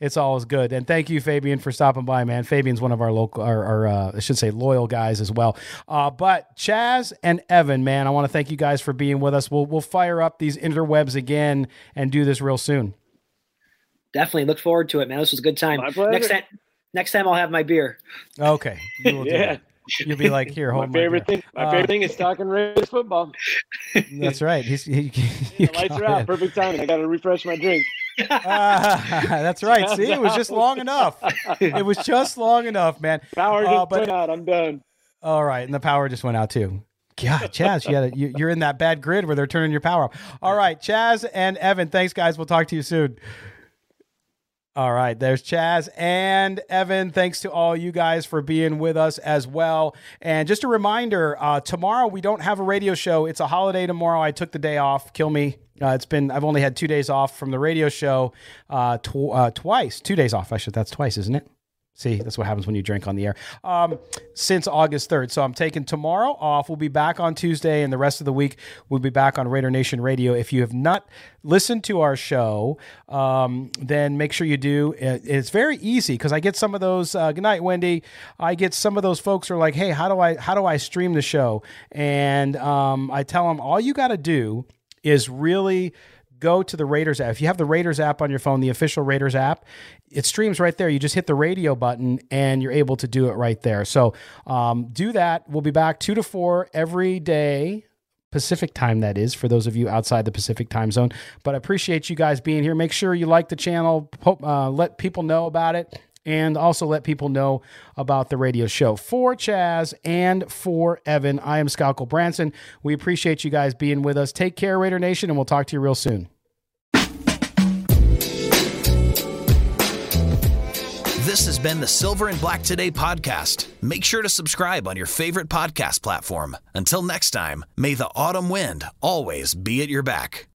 it's always good. And thank you, Fabian, for stopping by, man. Fabian's one of our local, our, our uh, I should say, loyal guys as well. Uh, but Chaz and Evan, man, I want to thank you guys for being with us. We'll we'll fire up these interwebs again and do this real soon. Definitely look forward to it, man. This was a good time. Next time, next time I'll have my beer. Okay. You will do yeah. that. You'll be like, here, hold my favorite my thing. My favorite uh, thing is talking Raiders football. That's right. He's he, he the lights are out. It. Perfect timing. I got to refresh my drink. Uh, that's right. See, it was just long enough. It was just long enough, man. Power uh, just but, went out. I'm done. All right, and the power just went out too. God, Chaz, you gotta, you, you're in that bad grid where they're turning your power off. All right, Chaz and Evan, thanks, guys. We'll talk to you soon. All right, there's Chaz and Evan. Thanks to all you guys for being with us as well. And just a reminder, uh, tomorrow we don't have a radio show. It's a holiday tomorrow. I took the day off. Kill me. Uh, it's been, I've only had two days off from the radio show, uh, tw- uh, twice, two days off. I should, that's twice, isn't it? See, that's what happens when you drink on the air. Um, since August third. So I'm taking tomorrow off. We'll be back on Tuesday, and the rest of the week we'll be back on Raider Nation Radio. If you have not listened to our show, um, then make sure you do. It's very easy because I get some of those. Uh, good night, Wendy. I get some of those folks who are like, "Hey, how do I how do I stream the show?" And um, I tell them all you got to do is really go to the Raiders app. If you have the Raiders app on your phone, the official Raiders app, it streams right there. You just hit the radio button and you're able to do it right there. So um, do that. We'll be back two to four every day, Pacific time, that is, for those of you outside the Pacific time zone. But I appreciate you guys being here. Make sure you like the channel, uh, let people know about it, and also let people know about the radio show. For Chaz and for Evan, I am Scott Branson. We appreciate you guys being with us. Take care, Raider Nation, and we'll talk to you real soon. This has been the Silver and Black Today podcast. Make sure to subscribe on your favorite podcast platform. Until next time, may the autumn wind always be at your back.